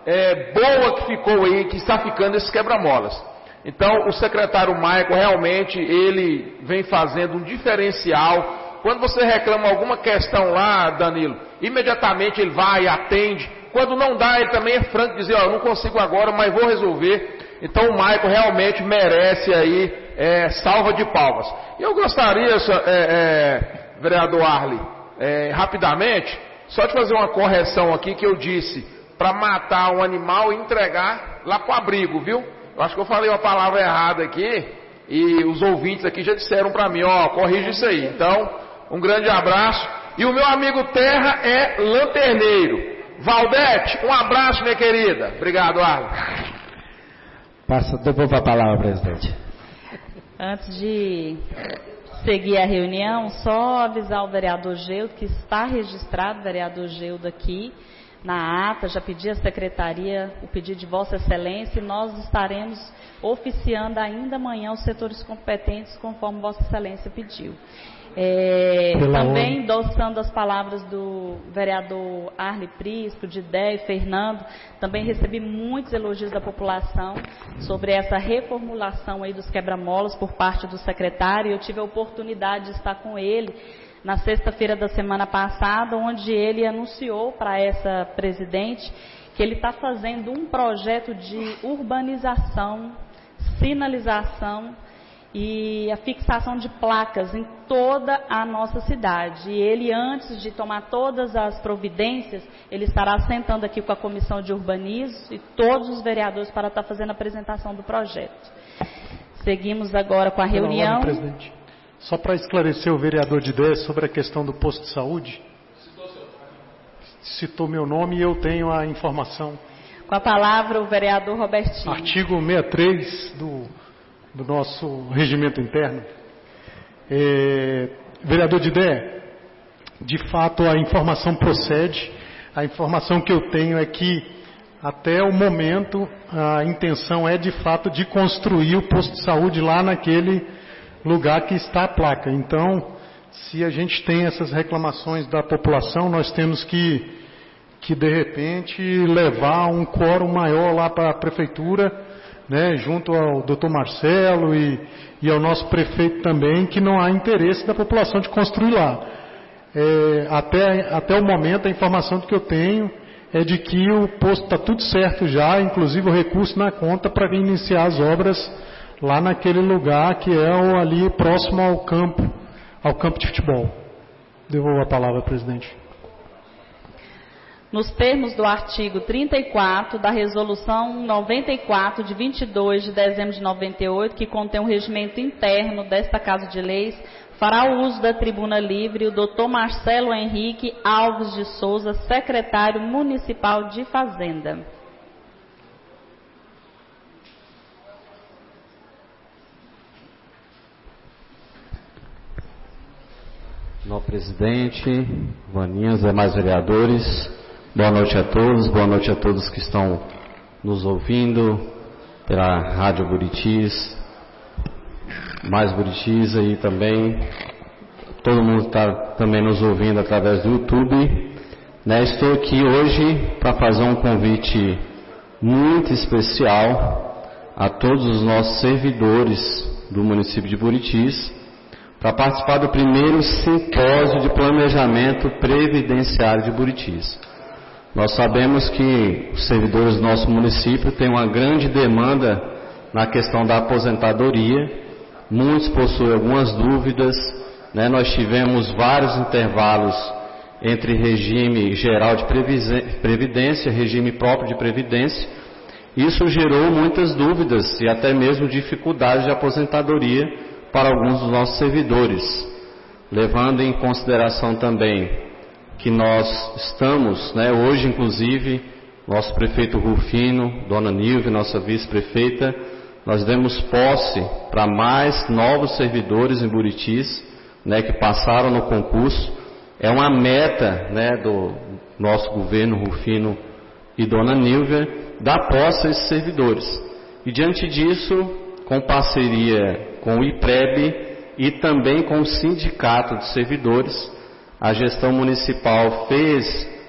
boa que ficou aí, que está ficando esses quebra-molas. Então, o secretário Maico, realmente, ele vem fazendo um diferencial. Quando você reclama alguma questão lá, Danilo, imediatamente ele vai e atende. Quando não dá, ele também é franco, dizer, eu não consigo agora, mas vou resolver. Então, o Maico realmente merece aí salva de palmas. E eu gostaria, vereador Arley, rapidamente, só de fazer uma correção aqui que eu disse, para matar um animal e entregar lá para o abrigo, viu? Eu acho que eu falei uma palavra errada aqui, e os ouvintes aqui já disseram para mim, corrija isso aí. Então, um grande abraço. E o meu amigo Terra é lanterneiro. Valdete, um abraço, minha querida. Obrigado, Arley. Devolvo a palavra, presidente. Antes de seguir a reunião, só avisar o vereador Geudo que está registrado o vereador Geudo aqui na ata, já pedi à secretaria o pedido de Vossa Excelência e nós estaremos oficiando ainda amanhã os setores competentes conforme Vossa Excelência pediu. Também endossando as palavras do vereador Arley Prisco, de Dé e Fernando, também recebi muitos elogios da população sobre essa reformulação aí dos quebra-molas por parte do secretário. Eu tive a oportunidade de estar com ele na sexta-feira da semana passada, onde ele anunciou para essa presidente que ele está fazendo um projeto de urbanização, sinalização e a fixação de placas em toda a nossa cidade. E ele, antes de tomar todas as providências, ele estará sentando aqui com a Comissão de Urbanismo e todos os vereadores para estar fazendo a apresentação do projeto. Seguimos agora com a reunião. Ordem, presidente. Só para esclarecer o vereador de Dé sobre a questão do posto de saúde. Citou meu nome e eu tenho a informação. Com a palavra o vereador Robertinho. Artigo 63 do nosso regimento interno. Vereador de Dé, de fato a informação procede. A informação que eu tenho é que até o momento a intenção é de fato de construir o posto de saúde lá naquele lugar que está a placa. Então, se a gente tem essas reclamações da população, nós temos que de repente levar um quórum maior lá para a prefeitura, né, junto ao doutor Marcelo e ao nosso prefeito também, que não há interesse da população de construir lá. Até o momento, a informação que eu tenho é de que o posto está tudo certo já, inclusive o recurso na conta para iniciar as obras lá naquele lugar que é ali próximo ao campo de futebol. Devolvo a palavra, presidente. Nos termos do artigo 34 da Resolução 94 de 22 de dezembro de 98, que contém o regimento interno desta Casa de Leis, fará o uso da tribuna livre o Dr. Marcelo Henrique Alves de Souza, secretário municipal de Fazenda. Senhor presidente, Vaninhas, demais vereadores, boa noite a todos que estão nos ouvindo pela Rádio Buritis, mais Buritis aí também, todo mundo está também nos ouvindo através do YouTube, né? Estou aqui hoje para fazer um convite muito especial a todos os nossos servidores do município de Buritis, para participar do primeiro simpósio de planejamento previdenciário de Buritis. Nós sabemos que os servidores do nosso município têm uma grande demanda na questão da aposentadoria, muitos possuem algumas dúvidas, né? Nós tivemos vários intervalos entre regime geral de previdência, regime próprio de previdência. Isso gerou muitas dúvidas e até mesmo dificuldades de aposentadoria para alguns dos nossos servidores, levando em consideração também que nós estamos, né, hoje inclusive, nosso prefeito Rufino, dona Nilve, nossa vice-prefeita, nós demos posse para mais novos servidores em Buritis, né, que passaram no concurso. É uma meta, né, do nosso governo Rufino e dona Nilve, dar posse a esses servidores. E diante disso, com parceria com o IPREB e também com o Sindicato de Servidores, a gestão municipal fez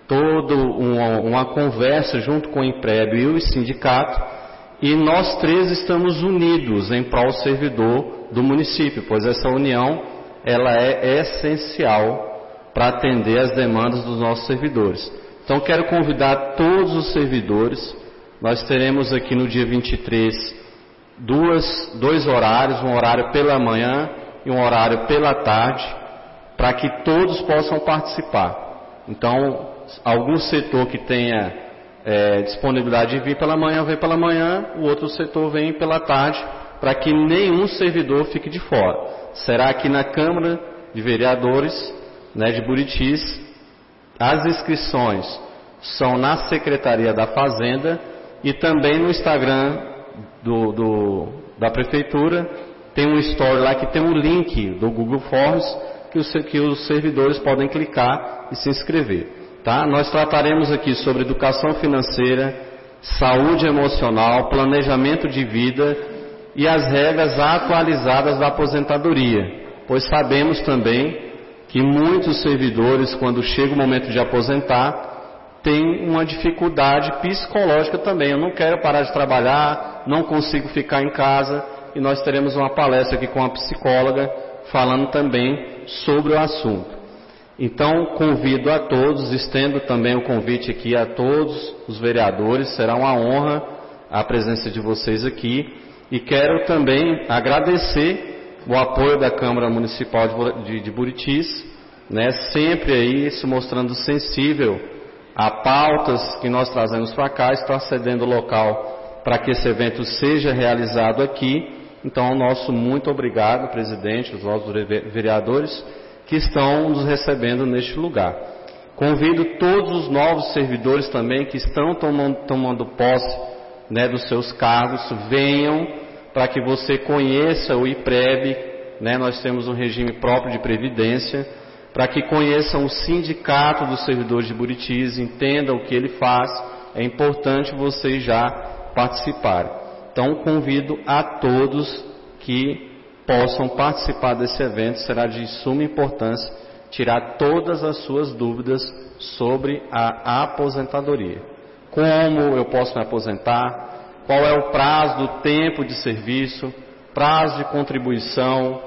toda uma conversa junto com o IPREB e o sindicato, e nós três estamos unidos em prol do servidor do município, pois essa união ela é essencial para atender as demandas dos nossos servidores. Então quero convidar todos os servidores. Nós teremos aqui no dia 23 dois horários, um horário pela manhã e um horário pela tarde, para que todos possam participar. Então, algum setor que tenha disponibilidade de vir pela manhã, vem pela manhã, o outro setor vem pela tarde, para que nenhum servidor fique de fora. Será aqui na Câmara de Vereadores, né, de Buritis. As inscrições são na Secretaria da Fazenda e também no Instagram da Prefeitura. Tem um story lá que tem um link do Google Forms que os servidores podem clicar e se inscrever. Tá? Nós trataremos aqui sobre educação financeira, saúde emocional, planejamento de vida e as regras atualizadas da aposentadoria, pois sabemos também que muitos servidores, quando chega o momento de aposentar, têm uma dificuldade psicológica também. Eu não quero parar de trabalhar, não consigo ficar em casa, e nós teremos uma palestra aqui com a psicóloga falando também sobre o assunto. Então, convido a todos, estendo também o convite aqui a todos os vereadores, será uma honra a presença de vocês aqui, e quero também agradecer o apoio da Câmara Municipal de Buritis, né, sempre aí se mostrando sensível a pautas que nós trazemos para cá, está cedendo o local para que esse evento seja realizado aqui. Então, nosso muito obrigado, presidente, os nossos vereadores que estão nos recebendo neste lugar. Convido todos os novos servidores também que estão tomando posse, né, dos seus cargos, venham para que você conheça o IPREB, né, nós temos um regime próprio de previdência, para que conheçam o sindicato dos servidores de Buritis, entendam o que ele faz, é importante vocês já participarem. Então convido a todos que possam participar desse evento, será de suma importância tirar todas as suas dúvidas sobre a aposentadoria. Como eu posso me aposentar? Qual é o prazo do tempo de serviço, prazo de contribuição,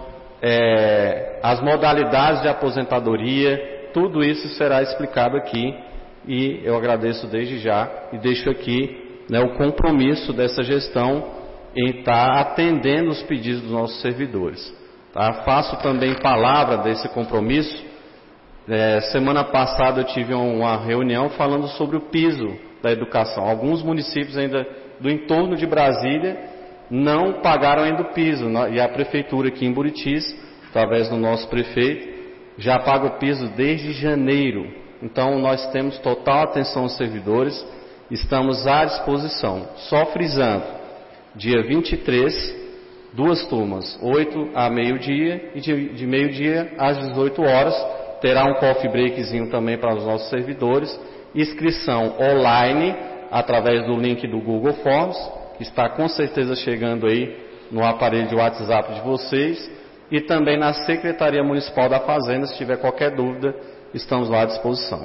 as modalidades de aposentadoria, tudo isso será explicado aqui, e eu agradeço desde já e deixo aqui, né, o compromisso dessa gestão em estar atendendo os pedidos dos nossos servidores. Tá? Faço também palavra desse compromisso. Semana passada eu tive uma reunião falando sobre o piso da educação. Alguns municípios ainda do entorno de Brasília não pagaram ainda o piso, e a prefeitura aqui em Buritis, através do nosso prefeito, já paga o piso desde janeiro. Então nós temos total atenção aos servidores, estamos à disposição. Só frisando, dia 23, 2 turmas, 8 a meio-dia e de meio-dia às 18 horas, terá um coffee breakzinho também para os nossos servidores, inscrição online, através do link do Google Forms, que está com certeza chegando aí no aparelho de WhatsApp de vocês, e também na Secretaria Municipal da Fazenda. Se tiver qualquer dúvida, estamos lá à disposição.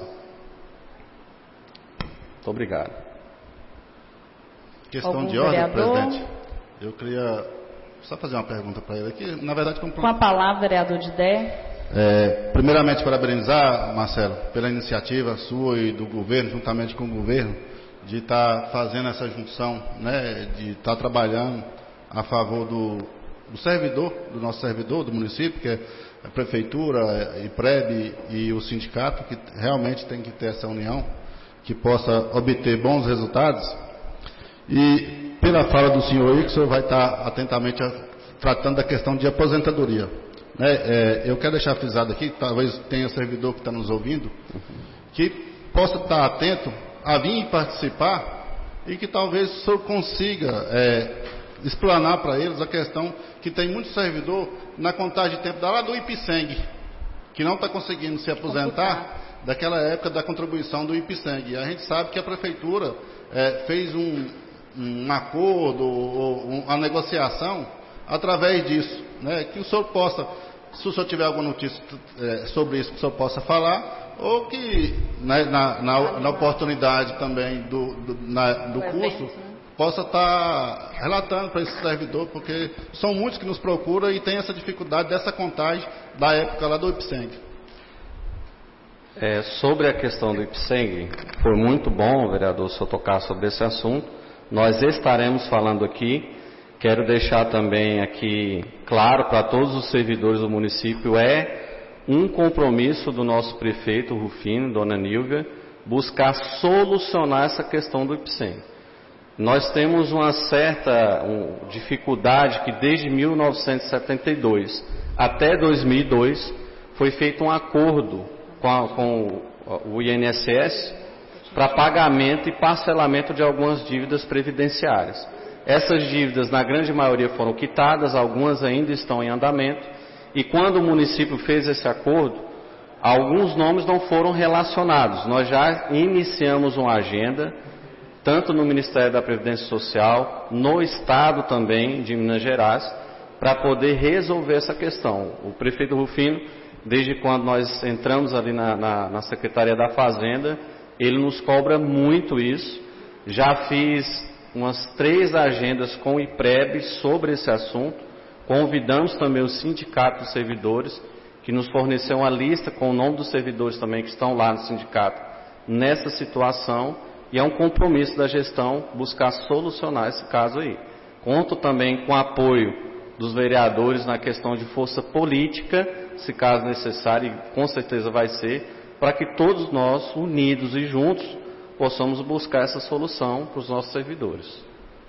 Muito obrigado. Questão de ordem, presidente. Eu queria só fazer uma pergunta para ele aqui. Na verdade, com a palavra, vereador de Dé. Primeiramente, parabenizar, Marcelo, pela iniciativa sua e do governo, juntamente com o governo, de estar fazendo essa junção, né, de estar trabalhando a favor do servidor, do nosso servidor, do município, que é a prefeitura, IPREB e o sindicato, que realmente tem que ter essa união, que possa obter bons resultados. E pela fala do senhor aí, que o senhor vai estar atentamente tratando da questão de aposentadoria. Eu quero deixar frisado aqui, talvez tenha servidor que está nos ouvindo, que possa estar atento a vir participar e que talvez o senhor consiga explanar para eles a questão que tem muito servidor na contagem de tempo lá do IPSENG, que não está conseguindo se aposentar daquela época da contribuição do IPSENG. A gente sabe que a prefeitura fez um acordo ou uma negociação através disso, né, que o senhor possa, se o senhor tiver alguma notícia sobre isso, que o senhor possa falar, ou que na oportunidade também do curso possa estar relatando para esse servidor, porque são muitos que nos procuram e tem essa dificuldade dessa contagem da época lá do IPSENG. Sobre a questão do IPSENG, foi muito bom, vereador, o senhor tocar sobre esse assunto. Nós estaremos falando aqui. Quero deixar também aqui claro para todos os servidores do município, um compromisso do nosso prefeito Rufino, dona Nilvia, buscar solucionar essa questão do IPSENG. Nós temos uma certa dificuldade que desde 1972 até 2002 foi feito um acordo com o INSS para pagamento e parcelamento de algumas dívidas previdenciárias. Essas dívidas, na grande maioria, foram quitadas, algumas ainda estão em andamento, e quando o município fez esse acordo, alguns nomes não foram relacionados. Nós já iniciamos uma agenda, tanto no Ministério da Previdência Social, no Estado também de Minas Gerais, para poder resolver essa questão. O prefeito Rufino, desde quando nós entramos ali na Secretaria da Fazenda, ele nos cobra muito isso. Já fiz umas 3 agendas com o IPREB sobre esse assunto. Convidamos também o Sindicato dos Servidores, que nos forneceu uma lista com o nome dos servidores também que estão lá no sindicato nessa situação. E é um compromisso da gestão buscar solucionar esse caso aí. Conto também com o apoio dos vereadores na questão de força política, se caso necessário, e com certeza vai ser, para que todos nós, unidos e juntos, possamos buscar essa solução para os nossos servidores.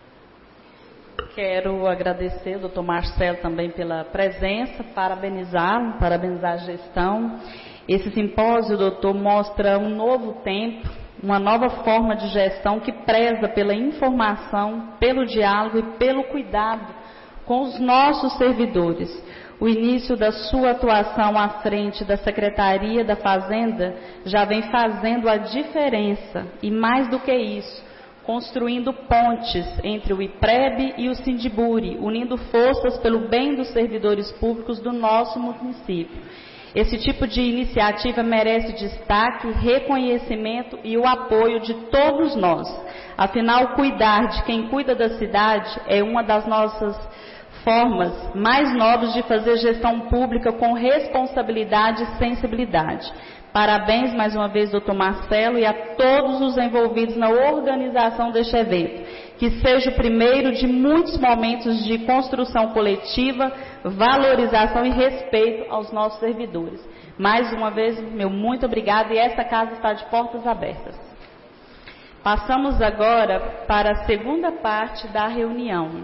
Quero agradecer ao doutor Marcelo também pela presença, parabenizar a gestão. Esse simpósio, doutor, mostra um novo tempo, uma nova forma de gestão que preza pela informação, pelo diálogo e pelo cuidado com os nossos servidores. O início da sua atuação à frente da Secretaria da Fazenda já vem fazendo a diferença e, mais do que isso, construindo pontes entre o IPREB e o Sindiburi, unindo forças pelo bem dos servidores públicos do nosso município. Esse tipo de iniciativa merece destaque, reconhecimento e o apoio de todos nós. Afinal, cuidar de quem cuida da cidade é uma das nossas formas mais nobres de fazer gestão pública com responsabilidade e sensibilidade. Parabéns mais uma vez, doutor Marcelo, e a todos os envolvidos na organização deste evento. Que seja o primeiro de muitos momentos de construção coletiva, valorização e respeito aos nossos servidores. Mais uma vez, meu muito obrigado, e essa casa está de portas abertas. Passamos agora para a segunda parte da reunião.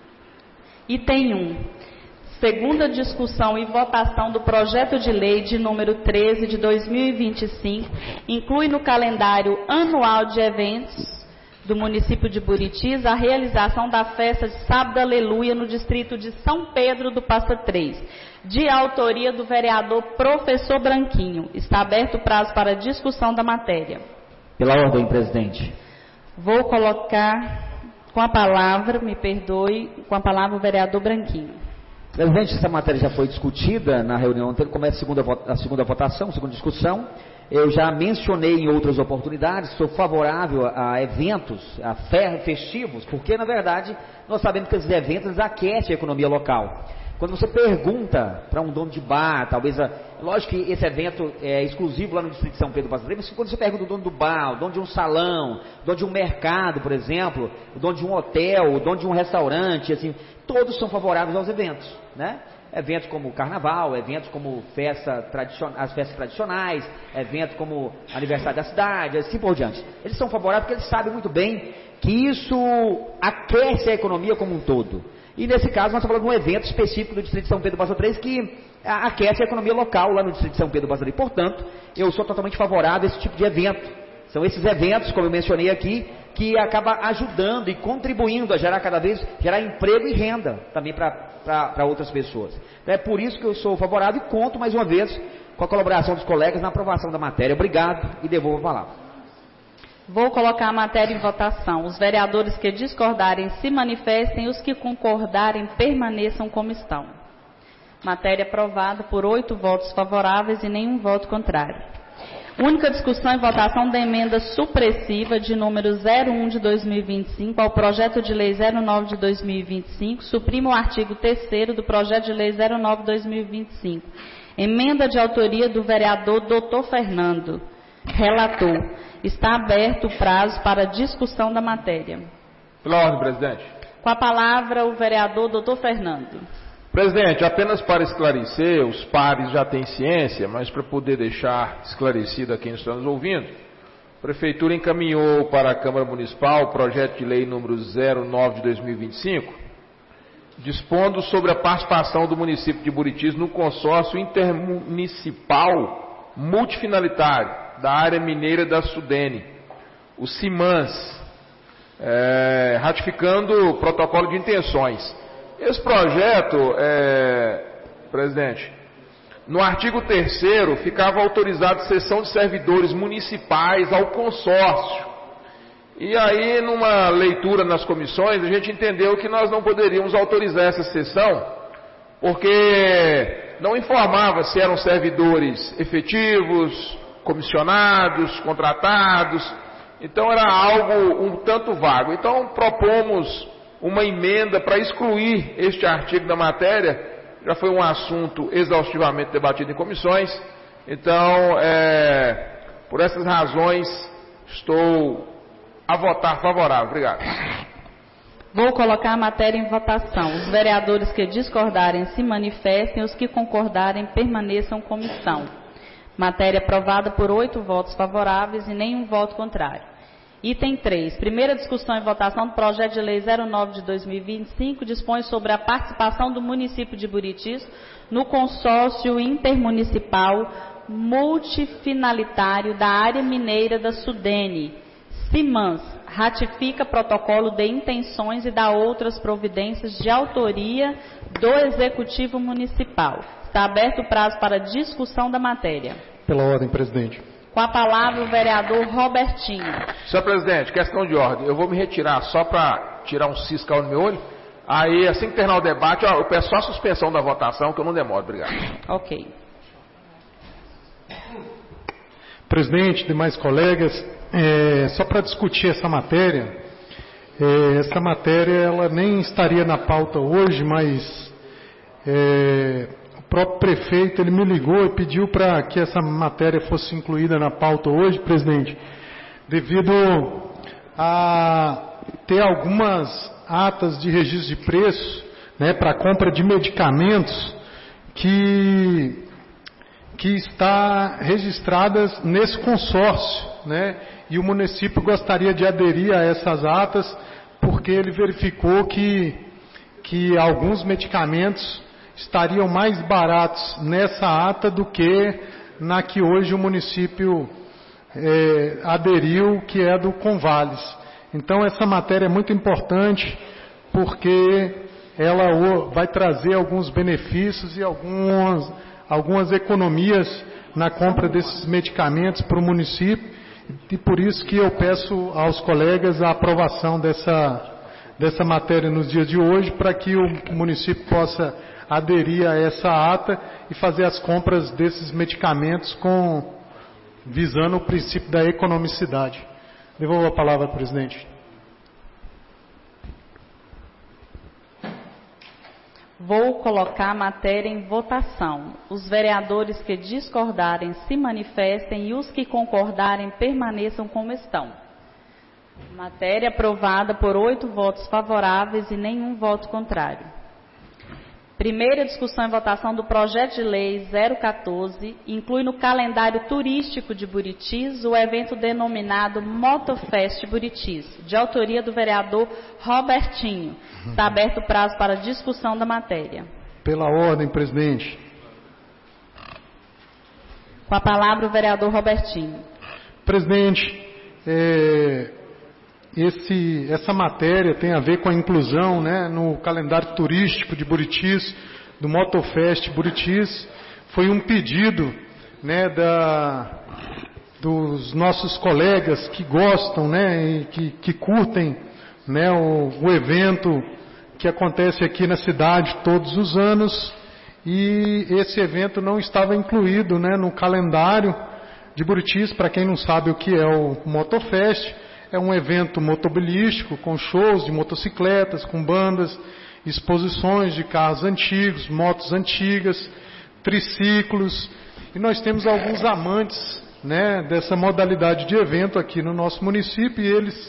Item 1. Segunda discussão e votação do projeto de lei de número 13 de 2025, inclui no calendário anual de eventos do município de Buritis a realização da festa de Sábado Aleluia no distrito de São Pedro do Passa Três, de autoria do vereador Professor Branquinho. Está aberto o prazo para discussão da matéria. Pela ordem, presidente. Vou colocar com a palavra, me perdoe, com a palavra o vereador Branquinho. Presidente, essa matéria já foi discutida na reunião anterior, começa a segunda votação, segunda discussão. Eu já mencionei em outras oportunidades, sou favorável a eventos, a festivos, porque, na verdade, nós sabemos que esses eventos aquecem a economia local. Quando você pergunta para um dono de bar, talvez, lógico que esse evento é exclusivo lá no distrito de São Pedro do Passa Três, mas quando você pergunta o dono do bar, o dono de um salão, o dono de um mercado, por exemplo, o dono de um hotel, o dono de um restaurante, assim, todos são favoráveis aos eventos, né? Eventos como carnaval, eventos como as festas tradicionais, eventos como aniversário da cidade, assim por diante. Eles são favoráveis porque eles sabem muito bem que isso aquece a economia como um todo. E nesse caso nós estamos falando de um evento específico do distrito de São Pedro do Passa Três que aquece a economia local lá no distrito de São Pedro do Passa Três. Portanto, eu sou totalmente favorável a esse tipo de evento. São esses eventos, como eu mencionei aqui, que acaba ajudando e contribuindo a gerar cada vez, gerar emprego e renda também para outras pessoas. É por isso que eu sou favorável e conto mais uma vez com a colaboração dos colegas na aprovação da matéria. Obrigado e devolvo a palavra. Vou colocar a matéria em votação. Os vereadores que discordarem se manifestem, os que concordarem permaneçam como estão. Matéria aprovada por 8 votos favoráveis e nenhum voto contrário. Única discussão e votação da emenda supressiva de número 01 de 2025 ao projeto de lei 09 de 2025, suprime o artigo 3º do projeto de lei 09 de 2025. Emenda de autoria do vereador Dr. Fernando. Relator. Está aberto o prazo para discussão da matéria. Pela ordem, presidente. Com a palavra, o vereador Dr. Fernando. Presidente, apenas para esclarecer, os pares já têm ciência, mas para poder deixar esclarecido a quem está nos ouvindo, a Prefeitura encaminhou para a Câmara Municipal o projeto de lei número 09 de 2025, dispondo sobre a participação do município de Buritis no consórcio intermunicipal multifinalitário da área mineira da Sudene, o CIMANS, ratificando o protocolo de intenções. Esse projeto, presidente, no artigo 3º ficava autorizada cessão de servidores municipais ao consórcio. E aí, numa leitura nas comissões, a gente entendeu que nós não poderíamos autorizar essa cessão, porque não informava se eram servidores efetivos, comissionados, contratados. Então era algo um tanto vago. Então propomos uma emenda para excluir este artigo da matéria. Já foi um assunto exaustivamente debatido em comissões. Então, por essas razões, estou a votar favorável. Obrigado. Vou colocar a matéria em votação. Os vereadores que discordarem se manifestem, os que concordarem permaneçam como estão. Matéria aprovada por 8 votos favoráveis e nenhum voto contrário. Item 3. Primeira discussão e votação do projeto de lei 09 de 2025 dispõe sobre a participação do município de Buritis no consórcio intermunicipal multifinalitário da área mineira da Sudene, CIMANS, ratifica protocolo de intenções e dá outras providências de autoria do Executivo Municipal. Está aberto o prazo para discussão da matéria. Pela ordem, presidente. Com a palavra o vereador Robertinho. Senhor presidente, questão de ordem. Eu vou me retirar só para tirar um ciscal no meu olho. Aí, assim que terminar o debate, eu peço só a suspensão da votação, que eu não demoro. Obrigado. Ok. Presidente, demais colegas, só para discutir essa matéria ela nem estaria na pauta hoje, mas o próprio prefeito ele me ligou e pediu para que essa matéria fosse incluída na pauta hoje, presidente, devido a ter algumas atas de registro de preço, né, para compra de medicamentos que está registradas nesse consórcio, né, e o município gostaria de aderir a essas atas porque ele verificou que alguns medicamentos estariam mais baratos nessa ata do que na que hoje o município aderiu, que é do Convales. Então essa matéria é muito importante porque ela vai trazer alguns benefícios e algumas economias na compra desses medicamentos para o município, e por isso que eu peço aos colegas a aprovação dessa matéria nos dias de hoje, para que o município possa aderir a essa ata e fazer as compras desses medicamentos visando o princípio da economicidade. Devolvo a palavra, presidente. Vou colocar a matéria em votação. Os vereadores que discordarem se manifestem e os que concordarem permaneçam como estão. Matéria aprovada por 8 votos favoráveis e nenhum voto contrário. Primeira discussão e votação do projeto de lei 014 inclui no calendário turístico de Buritis o evento denominado Motofest Buritis, de autoria do vereador Robertinho. Está aberto o prazo para discussão da matéria. Pela ordem, presidente. Com a palavra o vereador Robertinho. Presidente, essa matéria tem a ver com a inclusão, né, no calendário turístico de Buritis, do Motofest Buritis. Foi um pedido, né, dos nossos colegas que gostam, né, e que curtem, né, o evento que acontece aqui na cidade todos os anos, e esse evento não estava incluído, né, no calendário, de Buritis. Para quem não sabe o que é o Motofest, é um evento motobilístico com shows de motocicletas, com bandas, exposições de carros antigos, motos antigas, triciclos. E nós temos alguns amantes, né, dessa modalidade de evento aqui no nosso município, e eles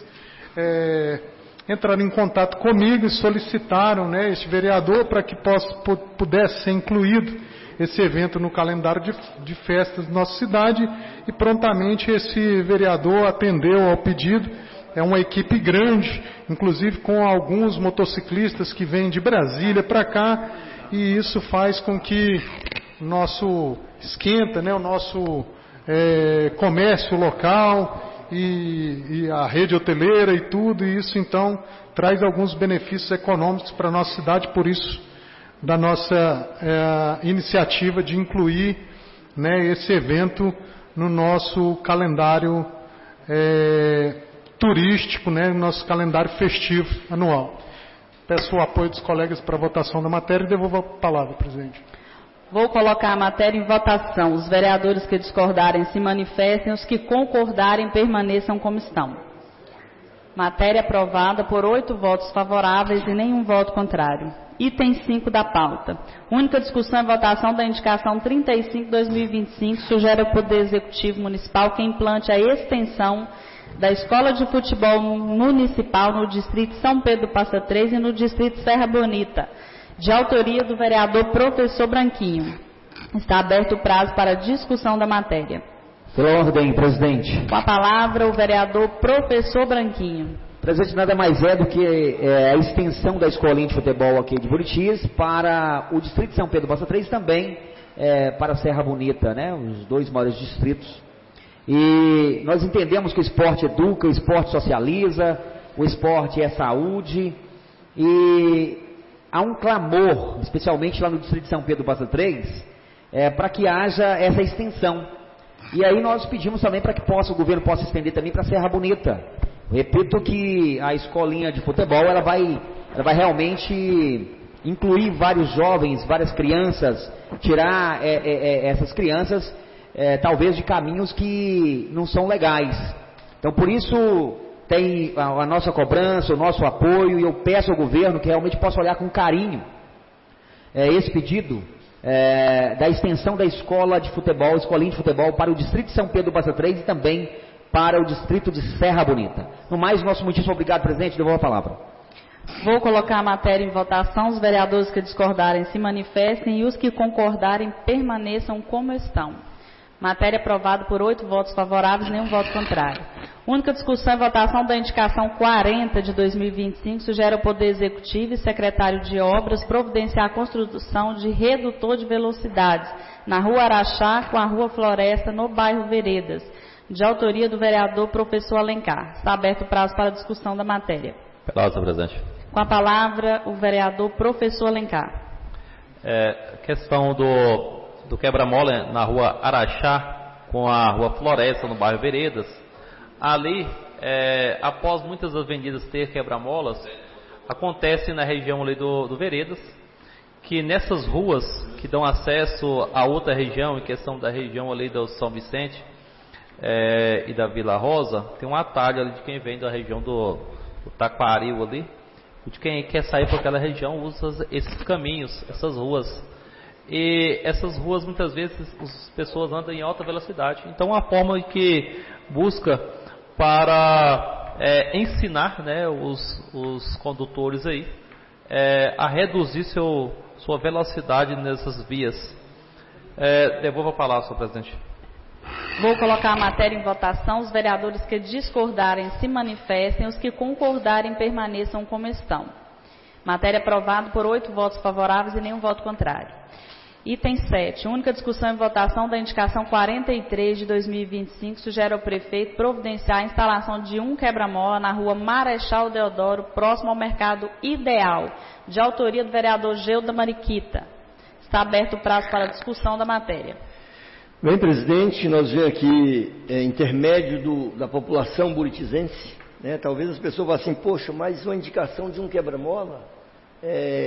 entraram em contato comigo e solicitaram, né, este vereador para que pudesse ser incluído esse evento no calendário de festas da nossa cidade, e prontamente esse vereador atendeu ao pedido. É uma equipe grande, inclusive com alguns motociclistas que vêm de Brasília para cá, e isso faz com que nosso esquenta, né, o nosso comércio local e a rede hoteleira e tudo, e isso então traz alguns benefícios econômicos para a nossa cidade. Por isso, da nossa iniciativa de incluir, né, esse evento no nosso calendário turístico, né, no nosso calendário festivo anual. Peço o apoio dos colegas para a votação da matéria e devolvo a palavra, presidente. Vou colocar a matéria em votação. Os vereadores que discordarem se manifestem, os que concordarem permaneçam como estão. Matéria aprovada por 8 votos favoráveis e nenhum voto contrário. Item 5 da pauta. Única discussão e votação da indicação 35/2025 sugere ao Poder Executivo Municipal que implante a extensão da Escola de Futebol Municipal no Distrito São Pedro Passa Três e no Distrito Serra Bonita, de autoria do vereador Professor Branquinho. Está aberto o prazo para discussão da matéria. Pela ordem, presidente. Com a palavra, o vereador Professor Branquinho. Presidente, nada mais é do que a extensão da escolinha de futebol aqui de Buritis para o Distrito São Pedro Passa Três, também para a Serra Bonita, né? Os 2 maiores distritos. E nós entendemos que o esporte educa, o esporte socializa, o esporte é saúde, e há um clamor, especialmente lá no Distrito de São Pedro Passa Três, para que haja essa extensão. E aí nós pedimos também para que o governo possa estender também para a Serra Bonita. Repito que a escolinha de futebol ela vai realmente incluir vários jovens, várias crianças, tirar essas crianças talvez de caminhos que não são legais. Então por isso tem a nossa cobrança, o nosso apoio, e eu peço ao governo que realmente possa olhar com carinho esse pedido da extensão da escolinha de futebol para o Distrito de São Pedro Passa Três e também para o Distrito de Serra Bonita. No mais, nosso muitíssimo obrigado, presidente, devolvo a palavra. Vou colocar a matéria em votação. Os vereadores que discordarem se manifestem e os que concordarem permaneçam como estão. Matéria aprovada por 8 votos favoráveis e nenhum voto contrário. Única discussão e votação da indicação 40 de 2025 sugere ao Poder Executivo e Secretário de Obras providenciar a construção de redutor de velocidades na Rua Araxá com a Rua Floresta, no bairro Veredas, de autoria do vereador Professor Alencar. Está aberto o prazo para a discussão da matéria. Palavra, presidente. Com a palavra, o vereador Professor Alencar. Questão do quebra-mola na Rua Araxá com a Rua Floresta, no bairro Veredas. Ali, após muitas avenidas ter quebra-molas, acontece na região ali do Veredas, que nessas ruas que dão acesso a outra região, em questão da região ali do São Vicente e da Vila Rosa, tem um atalho ali de quem vem da região do Taquaril ali, de quem quer sair para aquela região usa esses caminhos, essas ruas. E essas ruas muitas vezes as pessoas andam em alta velocidade. Então a forma que busca para ensinar, né, os condutores aí a reduzir sua velocidade nessas vias. Devolvo a palavra, senhor presidente. Vou colocar a matéria em votação. Os vereadores que discordarem se manifestem, os que concordarem permaneçam como estão. Matéria aprovada por 8 votos favoráveis e nenhum voto contrário. Item 7. Única discussão e votação da indicação 43 de 2025 sugere ao prefeito providenciar a instalação de um quebra-mola na Rua Marechal Deodoro, próximo ao Mercado Ideal, de autoria do vereador Geuda Mariquita. Está aberto o prazo para a discussão da matéria. Bem, presidente, nós vemos aqui intermédio da população buritizense, né? Talvez as pessoas falem assim, poxa, mas uma indicação de um quebra-mola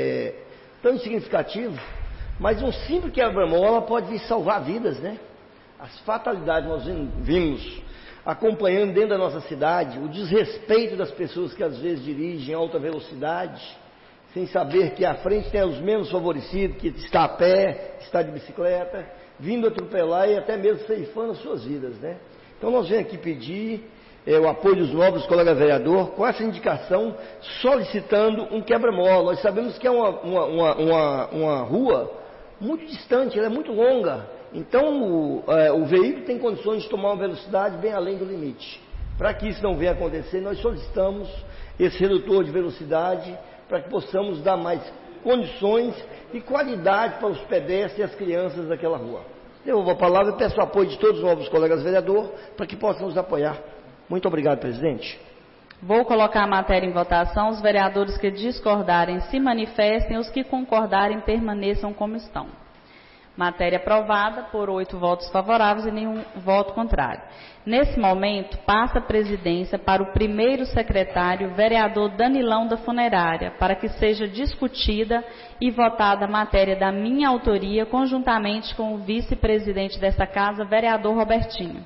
tão significativo, mas um simples quebra-mola pode vir salvar vidas, né? as fatalidades que nós vimos acompanhando dentro da nossa cidade, o desrespeito das pessoas que às vezes dirigem alta velocidade, sem saber que à frente tem os menos favorecidos, que está a pé, está de bicicleta, vindo atropelar e até mesmo ceifando as suas vidas, né? Então nós vamos aqui pedir o apoio dos novos colegas vereadores, com essa indicação, solicitando um quebra-mola. Nós sabemos que é uma rua muito distante, ela é muito longa, então o veículo tem condições de tomar uma velocidade bem além do limite. Para que isso não venha acontecer, nós solicitamos esse redutor de velocidade, para que possamos dar mais condições e qualidade para os pedestres e as crianças daquela rua. Devolvo a palavra e peço o apoio de todos os novos colegas vereadores, para que possam nos apoiar. Muito obrigado, presidente. Vou colocar a matéria em votação. Os vereadores que discordarem se manifestem, os que concordarem permaneçam como estão. Matéria aprovada por 8 votos favoráveis e nenhum voto contrário. Nesse momento, passa a presidência para o primeiro secretário, vereador Danilão da Funerária, para que seja discutida e votada a matéria da minha autoria, conjuntamente com o vice-presidente desta casa, vereador Robertinho.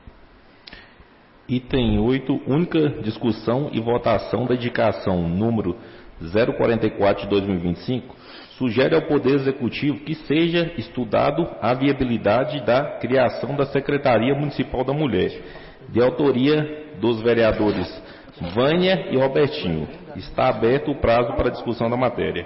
Item 8, única discussão e votação da indicação número 044 de 2025, sugere ao Poder Executivo que seja estudado a viabilidade da criação da Secretaria Municipal da Mulher, de autoria dos vereadores Vânia e Robertinho. Está aberto o prazo para discussão da matéria.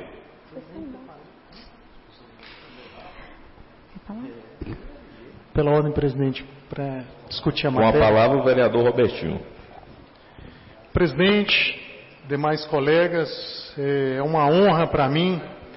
Pela ordem, presidente, para discutir a matéria. Com a palavra o vereador Robertinho. Presidente, demais colegas, é uma honra para mim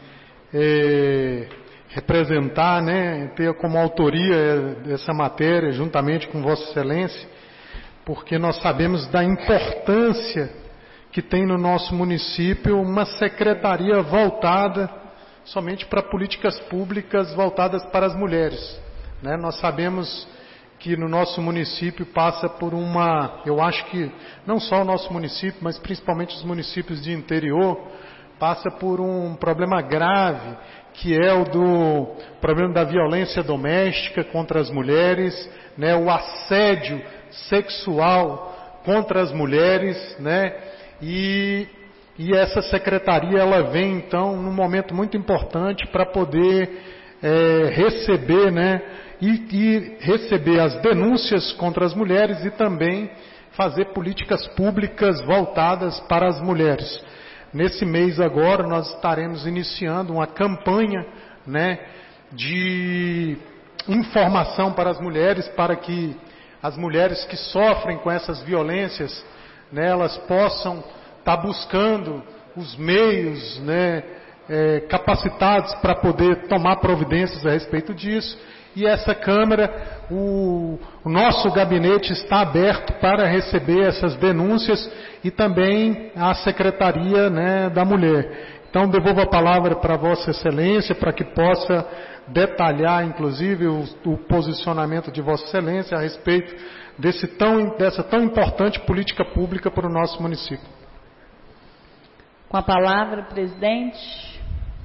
representar, né, ter como autoria dessa matéria, juntamente com Vossa Excelência, porque nós sabemos da importância que tem no nosso município uma secretaria voltada somente para políticas públicas voltadas para as mulheres, né? Nós sabemos que no nosso município passa por eu acho que não só o nosso município, mas principalmente os municípios de interior, passa por um problema grave, que é o do problema da violência doméstica contra as mulheres, né, o assédio sexual contra as mulheres, né, e essa secretaria ela vem então num momento muito importante para poder receber, né, e receber as denúncias contra as mulheres e também fazer políticas públicas voltadas para as mulheres. Nesse mês agora nós estaremos iniciando uma campanha, né, de informação para as mulheres, para que as mulheres que sofrem com essas violências, né, elas possam estar buscando os meios, né, capacitados para poder tomar providências a respeito disso. E essa Câmara, o nosso gabinete está aberto para receber essas denúncias e também a Secretaria, né, da Mulher. Então, devolvo a palavra para Vossa Excelência, para que possa detalhar, inclusive, o posicionamento de Vossa Excelência a respeito dessa tão importante política pública para o nosso município. Com a palavra, presidente.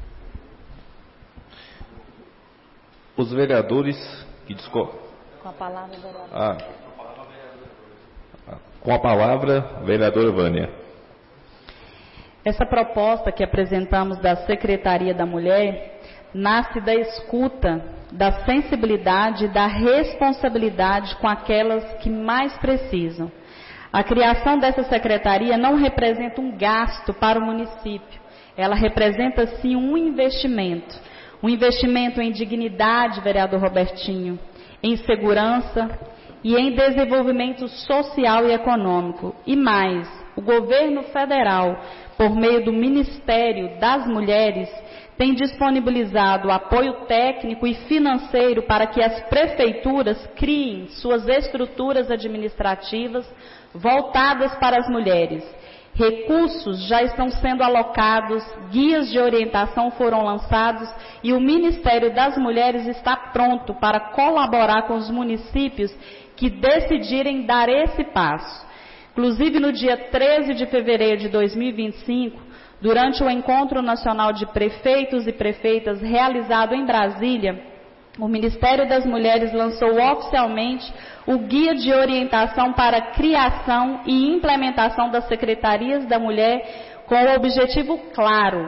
Os vereadores que discordam. Com a palavra, vereador. Com a palavra, vereadora Vânia. Essa proposta que apresentamos da Secretaria da Mulher nasce da escuta, da sensibilidade e da responsabilidade com aquelas que mais precisam. A criação dessa secretaria não representa um gasto para o município, ela representa sim um investimento. Um investimento em dignidade, vereador Robertinho, em segurança e em desenvolvimento social e econômico. E mais, o governo federal, por meio do Ministério das Mulheres, tem disponibilizado apoio técnico e financeiro para que as prefeituras criem suas estruturas administrativas voltadas para as mulheres. Recursos já estão sendo alocados, guias de orientação foram lançados e o Ministério das Mulheres está pronto para colaborar com os municípios que decidirem dar esse passo. Inclusive, no dia 13 de fevereiro de 2025, durante o Encontro Nacional de Prefeitos e Prefeitas realizado em Brasília, o Ministério das Mulheres lançou oficialmente o Guia de Orientação para a Criação e Implementação das Secretarias da Mulher, com o objetivo claro,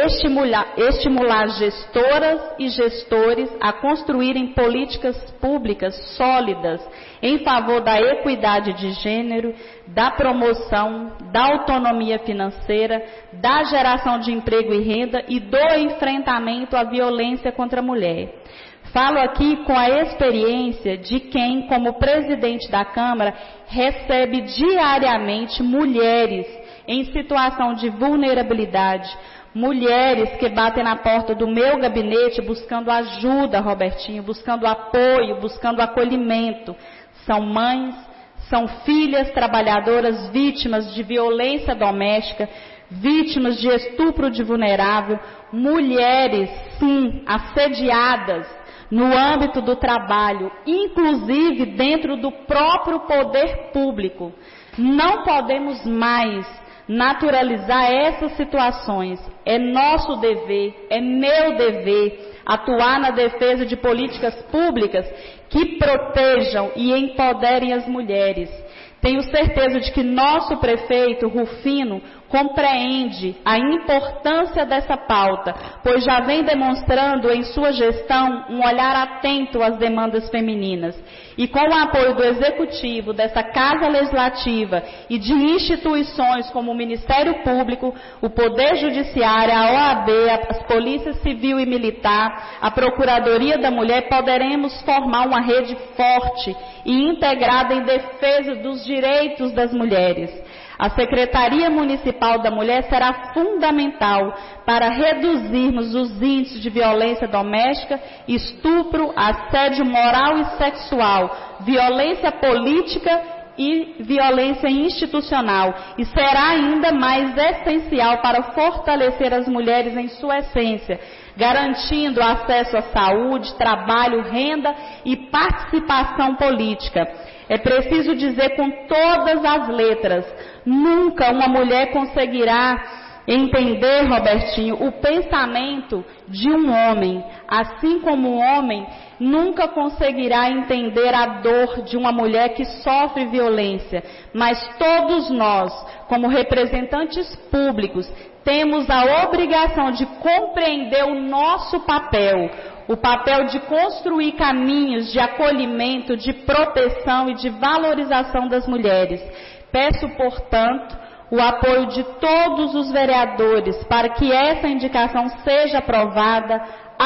estimular gestoras e gestores a construírem políticas públicas sólidas em favor da equidade de gênero, da promoção, da autonomia financeira, da geração de emprego e renda e do enfrentamento à violência contra a mulher. Falo aqui com a experiência de quem, como presidente da Câmara, recebe diariamente mulheres em situação de vulnerabilidade, mulheres que batem na porta do meu gabinete buscando ajuda, Robertinho, buscando apoio, buscando acolhimento. São mães, são filhas trabalhadoras vítimas de violência doméstica, vítimas de estupro de vulnerável, mulheres, sim, assediadas no âmbito do trabalho, inclusive dentro do próprio poder público. Não podemos mais naturalizar essas situações. É nosso dever, é meu dever, atuar na defesa de políticas públicas que protejam e empoderem as mulheres. Tenho certeza de que nosso prefeito, Rufino, compreende a importância dessa pauta, pois já vem demonstrando em sua gestão um olhar atento às demandas femininas. E com o apoio do Executivo, dessa Casa Legislativa e de instituições como o Ministério Público, o Poder Judiciário, a OAB, as Polícias Civil e Militar, a Procuradoria da Mulher, poderemos formar uma rede forte e integrada em defesa dos direitos das mulheres. A Secretaria Municipal da Mulher será fundamental para reduzirmos os índices de violência doméstica, estupro, assédio moral e sexual, violência política e violência institucional. E será ainda mais essencial para fortalecer as mulheres em sua essência, garantindo acesso à saúde, trabalho, renda e participação política. É preciso dizer com todas as letras, nunca uma mulher conseguirá entender, Robertinho, o pensamento de um homem, assim como um homem nunca conseguirá entender a dor de uma mulher que sofre violência. Mas todos nós, como representantes públicos, temos a obrigação de compreender o nosso papel, o papel de construir caminhos de acolhimento, de proteção e de valorização das mulheres. Peço, portanto, o apoio de todos os vereadores para que essa indicação seja aprovada,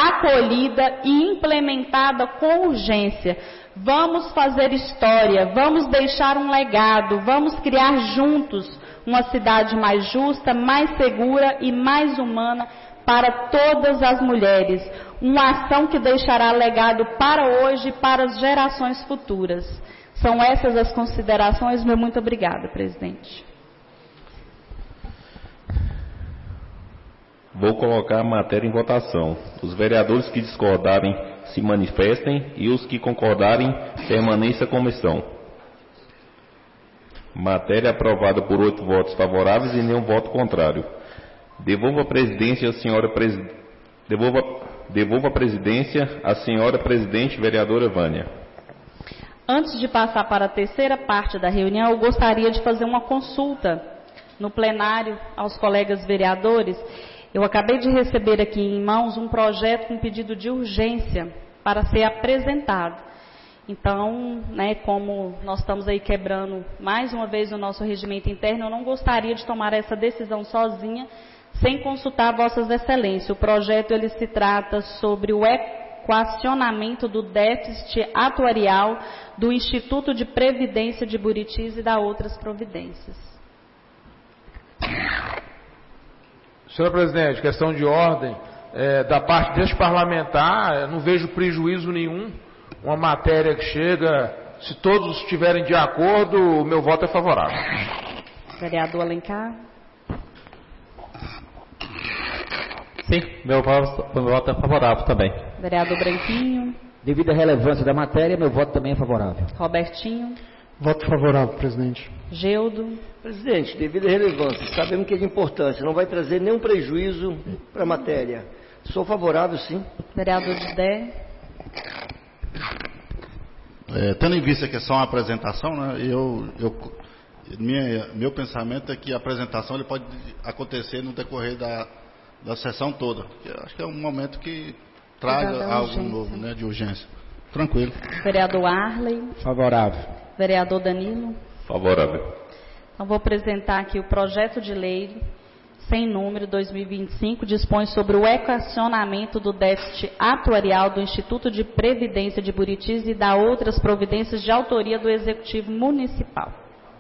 acolhida e implementada com urgência. Vamos fazer história, vamos deixar um legado, vamos criar juntos uma cidade mais justa, mais segura e mais humana para todas as mulheres. Uma ação que deixará legado para hoje e para as gerações futuras. São essas as considerações. Meu muito obrigada, presidente. Vou colocar a matéria em votação. Os vereadores que discordarem se manifestem e os que concordarem permaneçam à comissão. Matéria aprovada por 8 votos favoráveis e nenhum voto contrário. Devolvo a presidência à senhora presidente, vereadora Vânia. Antes de passar para a terceira parte da reunião, eu gostaria de fazer uma consulta no plenário aos colegas vereadores. Eu acabei de receber aqui em mãos um projeto com pedido de urgência para ser apresentado. Então, como nós estamos aí quebrando mais uma vez o nosso regimento interno, eu não gostaria de tomar essa decisão sozinha, sem consultar Vossas Excelências. O projeto ele se trata sobre o equacionamento do déficit atuarial do Instituto de Previdência de Buritis e da outras providências. Senhor presidente, questão de ordem, da parte deste parlamentar, não vejo prejuízo nenhum. Uma matéria que chega, se todos estiverem de acordo, o meu voto é favorável. Vereador Alencar. Sim, meu voto é favorável também. Vereador Branquinho. Devido à relevância da matéria, meu voto também é favorável. Robertinho. Voto favorável, presidente. Geudo. Presidente, devido à relevância, sabemos que é de importância, não vai trazer nenhum prejuízo para a matéria. Sou favorável, sim. Vereador Didé. Tendo em vista que é só uma apresentação, né, meu pensamento é que a apresentação ele pode acontecer no decorrer da sessão toda. Acho que é um momento que traga algo novo, né, de urgência. Tranquilo. Vereador Arley. Favorável. Vereador Danilo. Favorável. Então, vou apresentar aqui o projeto de lei sem número 2025, dispõe sobre o equacionamento do déficit atuarial do Instituto de Previdência de Buritis e da outras providências de autoria do Executivo Municipal.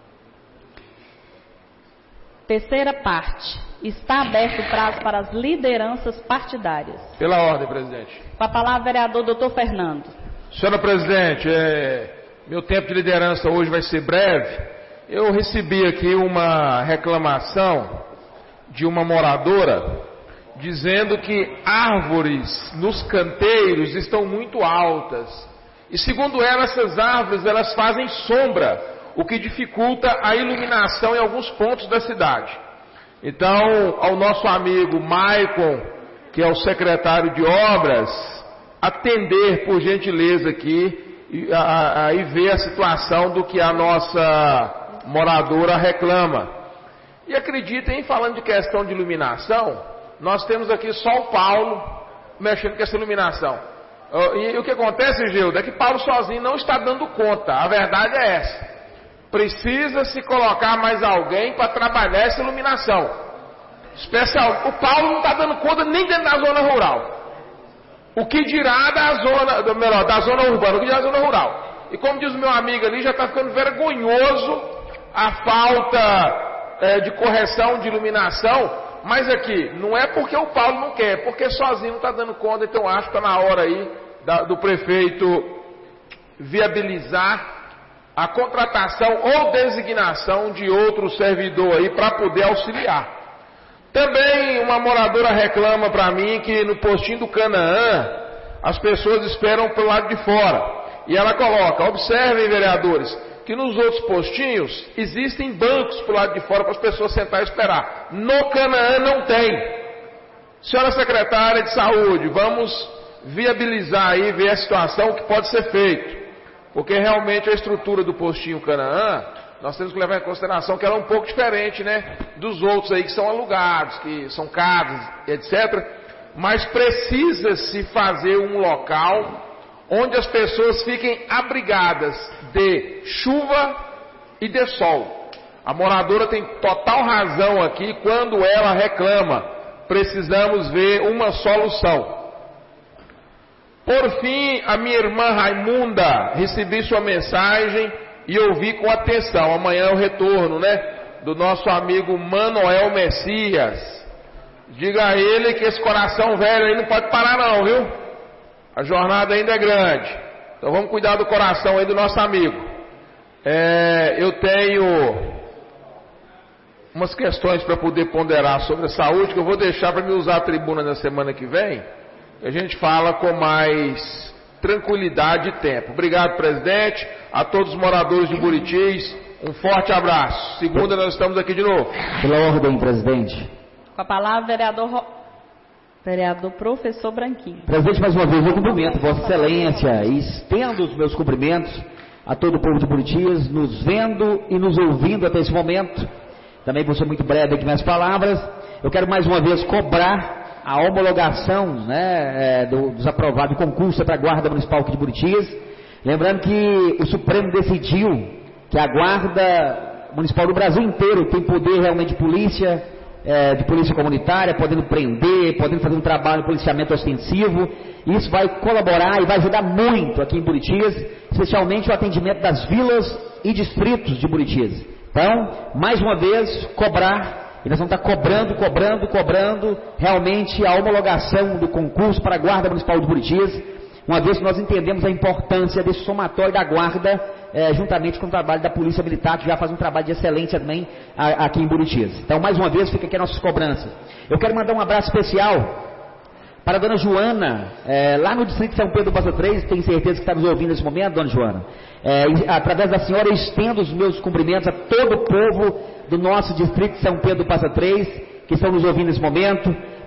Terceira parte. Está aberto o prazo para as lideranças partidárias. Pela ordem, presidente. Com a palavra, vereador Dr. Fernando. Senhora presidente, meu tempo de liderança hoje vai ser breve. Eu recebi aqui uma reclamação de uma moradora dizendo que árvores nos canteiros estão muito altas. E segundo ela, essas árvores elas fazem sombra, o que dificulta a iluminação em alguns pontos da cidade. Então, ao nosso amigo Maicon, que é o secretário de obras, atender por gentileza aqui e ver a situação do que a nossa moradora reclama. E acreditem, falando de questão de iluminação, nós temos aqui só o Paulo mexendo com essa iluminação. E o que acontece, Gilda, é que Paulo sozinho não está dando conta. A verdade é essa. Precisa se colocar mais alguém para trabalhar essa iluminação. Especial, o Paulo não está dando conta nem dentro da zona rural. O que dirá da zona urbana, o que dirá da zona rural. E como diz o meu amigo ali, já está ficando vergonhoso a falta de correção de iluminação, mas aqui, não é porque o Paulo não quer, porque sozinho não está dando conta, então acho que está na hora aí do prefeito viabilizar a contratação ou designação de outro servidor aí para poder auxiliar. Também uma moradora reclama para mim que no postinho do Canaã as pessoas esperam pelo lado de fora. E ela coloca, observem vereadores, que nos outros postinhos existem bancos para o lado de fora para as pessoas sentar e esperar. No Canaã não tem. Senhora secretária de saúde, vamos viabilizar aí, ver a situação que pode ser feito. Porque realmente a estrutura do postinho Canaã, nós temos que levar em consideração que ela é um pouco diferente, né, dos outros aí que são alugados, que são casas, etc. Mas precisa-se fazer um local onde as pessoas fiquem abrigadas de chuva e de sol. A moradora tem total razão aqui quando ela reclama. Precisamos ver uma solução. Por fim, a minha irmã Raimunda, recebi sua mensagem e ouvi com atenção. Amanhã é o retorno, né, do nosso amigo Manoel Messias. Diga a ele que esse coração velho aí não pode parar não, viu? A jornada ainda é grande. Então vamos cuidar do coração aí do nosso amigo. Eu tenho umas questões para poder ponderar sobre a saúde, que eu vou deixar para me usar a tribuna na semana que vem. E a gente fala com mais tranquilidade e tempo. Obrigado, presidente. A todos os moradores de Buritis, um forte abraço. Segunda nós estamos aqui de novo. Pela ordem, presidente. Com a palavra, vereador professor Branquinho. Presidente, mais uma vez eu cumprimento Vossa Excelência e estendo os meus cumprimentos a todo o povo de Buritis, nos vendo e nos ouvindo até esse momento. Também vou ser muito breve aqui nas palavras. Eu quero mais uma vez cobrar a homologação, né, dos aprovados do concurso para a Guarda Municipal aqui de Buritis. Lembrando que o Supremo decidiu que a Guarda Municipal do Brasil inteiro tem poder realmente de polícia comunitária, podendo prender, podendo fazer um trabalho de policiamento ostensivo. Isso vai colaborar e vai ajudar muito aqui em Buritis, especialmente o atendimento das vilas e distritos de Buritis. Então, mais uma vez, cobrar, e nós vamos estar cobrando realmente a homologação do concurso para a Guarda Municipal de Buritis, uma vez que nós entendemos a importância desse somatório da Guarda, juntamente com o trabalho da Polícia Militar, que já faz um trabalho de excelência também aqui em Buritis. Então, mais uma vez, fica aqui a nossa cobrança. Eu quero mandar um abraço especial para a dona Joana, lá no distrito de São Pedro do Passa Três, tenho certeza que está nos ouvindo nesse momento, dona Joana. Através da senhora, eu estendo os meus cumprimentos a todo o povo do nosso distrito de São Pedro do Passa Três, que estão nos ouvindo nesse momento.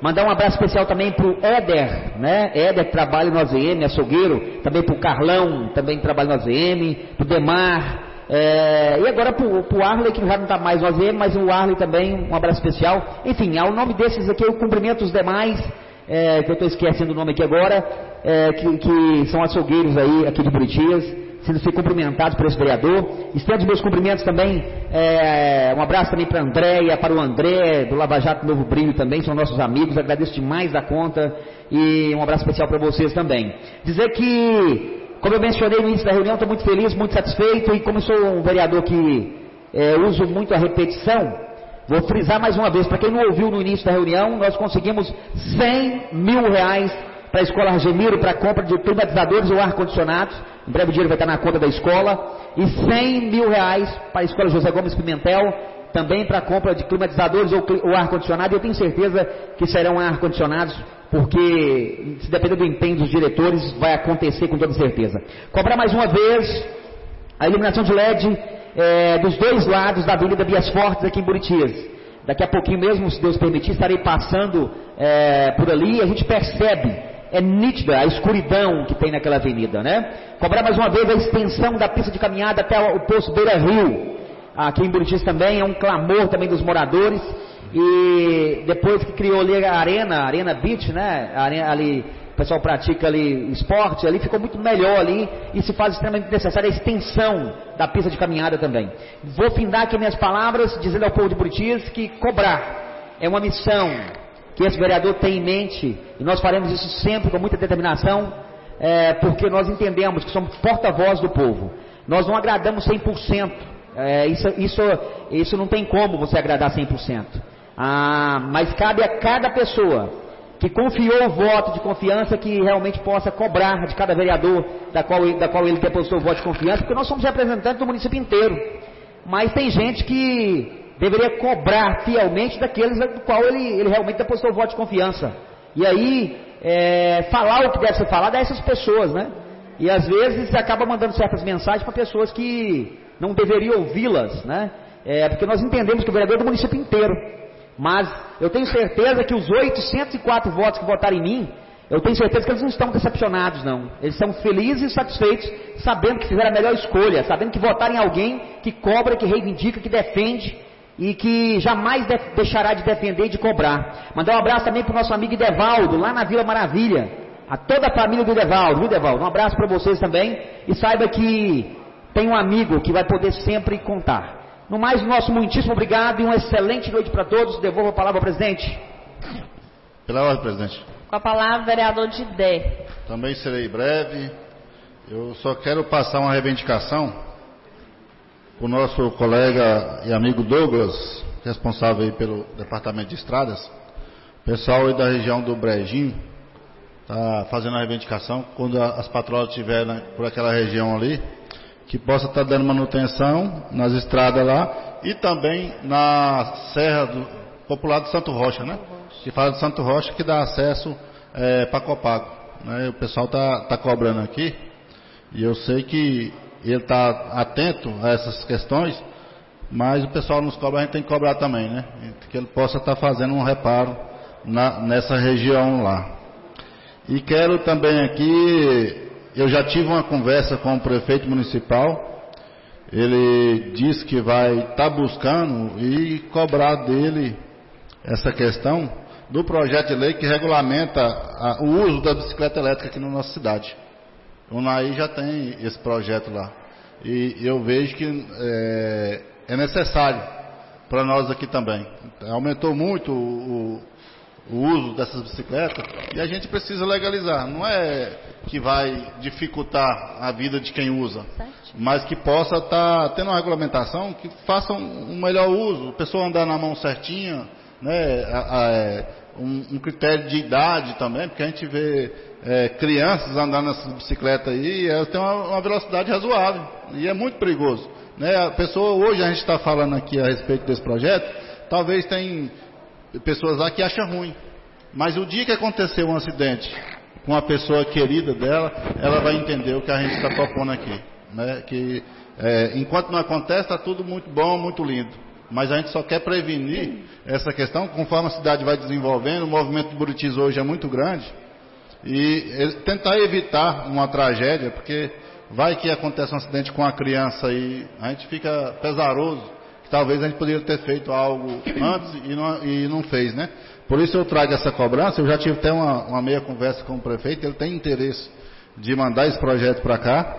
Mandar um abraço especial também para o Éder, né? Éder que trabalha no AZM, açougueiro, também para o Carlão, também que trabalha no AZM, para o Demar, e agora para o Arley, que já não está mais no AZM, mas o Arley também, um abraço especial. Enfim, ao nome desses aqui eu cumprimento os demais, que eu estou esquecendo o nome aqui agora, que são açougueiros aí aqui de Buritias, sendo cumprimentados por esse vereador. Estendo os meus cumprimentos também, um abraço também para a Andréia, para o André, do Lava Jato Novo Brilho também, são nossos amigos, agradeço demais da conta, e um abraço especial para vocês também. Dizer que, como eu mencionei no início da reunião, estou muito feliz, muito satisfeito, e como eu sou um vereador que uso muito a repetição, vou frisar mais uma vez, para quem não ouviu no início da reunião, nós conseguimos R$100 mil para a Escola Argemiro, para a compra de climatizadores ou ar-condicionados. Em breve o dinheiro vai estar na conta da escola. E R$100 mil para a Escola José Gomes Pimentel, também para a compra de climatizadores ou ar-condicionado. Eu tenho certeza que serão ar-condicionados, porque se depender do empenho dos diretores, vai acontecer com toda certeza. Cobrar mais uma vez a iluminação de LED dos dois lados da Avenida Bias Fortes, aqui em Buritias. Daqui a pouquinho mesmo, se Deus permitir, estarei passando por ali e a gente percebe, é nítida a escuridão que tem naquela avenida, né? Cobrar mais uma vez a extensão da pista de caminhada até o posto Beira Rio, aqui em Buritias também, é um clamor também dos moradores. E depois que criou ali a Arena Beach, né? Ali o pessoal pratica ali esporte, ali ficou muito melhor ali e se faz extremamente necessária a extensão da pista de caminhada também. Vou findar aqui minhas palavras dizendo ao povo de Buritias que cobrar é uma missão que esse vereador tem em mente, e nós faremos isso sempre com muita determinação, porque nós entendemos que somos porta-voz do povo. Nós não agradamos 100%, isso não tem como você agradar 100%. Mas cabe a cada pessoa que confiou o voto de confiança que realmente possa cobrar de cada vereador da qual ele depositou o voto de confiança, porque nós somos representantes do município inteiro. Mas tem gente que deveria cobrar fielmente daqueles do qual ele realmente depositou o voto de confiança. E aí, falar o que deve ser falado a essas pessoas, né? E às vezes acaba mandando certas mensagens para pessoas que não deveriam ouvi-las, né? Porque nós entendemos que o vereador é do município inteiro. Mas eu tenho certeza que os 804 votos que votaram em mim, eu tenho certeza que eles não estão decepcionados, não. Eles estão felizes e satisfeitos, sabendo que fizeram a melhor escolha, sabendo que votaram em alguém que cobra, que reivindica, que defende e que jamais deixará de defender e de cobrar. Mandar um abraço também para o nosso amigo Idevaldo, lá na Vila Maravilha, a toda a família do Idevaldo, viu, Idevaldo? Um abraço para vocês também, e saiba que tem um amigo que vai poder sempre contar. No mais, nosso muitíssimo obrigado e uma excelente noite para todos. Devolvo a palavra ao presidente. Pela ordem, presidente. Com a palavra, vereador Didé. Também serei breve. Eu só quero passar uma reivindicação para o nosso colega e amigo Douglas, responsável aí pelo departamento de estradas. O pessoal aí da região do Brejinho está fazendo a reivindicação, quando as patroas estiverem por aquela região ali, que possa estar dando manutenção nas estradas lá e também na Serra Popular do Santo Rocha, né? Que fala de Santo Rocha, que dá acesso para Copago, né? O pessoal está cobrando aqui e eu sei que ele está atento a essas questões, mas o pessoal nos cobra, a gente tem que cobrar também, né? Que ele possa estar fazendo um reparo nessa região lá. E quero também aqui, eu já tive uma conversa com o prefeito municipal, ele disse que vai estar buscando e cobrar dele essa questão do projeto de lei que regulamenta o uso da bicicleta elétrica aqui na nossa cidade. O Naí já tem esse projeto lá. E eu vejo que é necessário para nós aqui também. Aumentou muito o uso dessas bicicletas e a gente precisa legalizar. Não é que vai dificultar a vida de quem usa, mas que possa estar tendo uma regulamentação que faça um melhor uso, a pessoa andar na mão certinha, né? Um critério de idade também, porque a gente vê crianças andando nessas bicicletas aí, elas têm uma velocidade razoável e é muito perigoso, né? A pessoa, hoje a gente está falando aqui a respeito desse projeto, talvez tem pessoas lá que acham ruim, mas o dia que acontecer um acidente com uma pessoa querida dela, ela vai entender o que a gente está propondo aqui, né? Que enquanto não acontece, está tudo muito bom, muito lindo, mas a gente só quer prevenir essa questão. Conforme a cidade vai desenvolvendo, o movimento de Buritis hoje é muito grande, e tentar evitar uma tragédia, porque vai que acontece um acidente com a criança e a gente fica pesaroso, que talvez a gente poderia ter feito algo antes e não fez, né? Por isso eu trago essa cobrança. Eu já tive até uma meia conversa com o prefeito, ele tem interesse de mandar esse projeto para cá,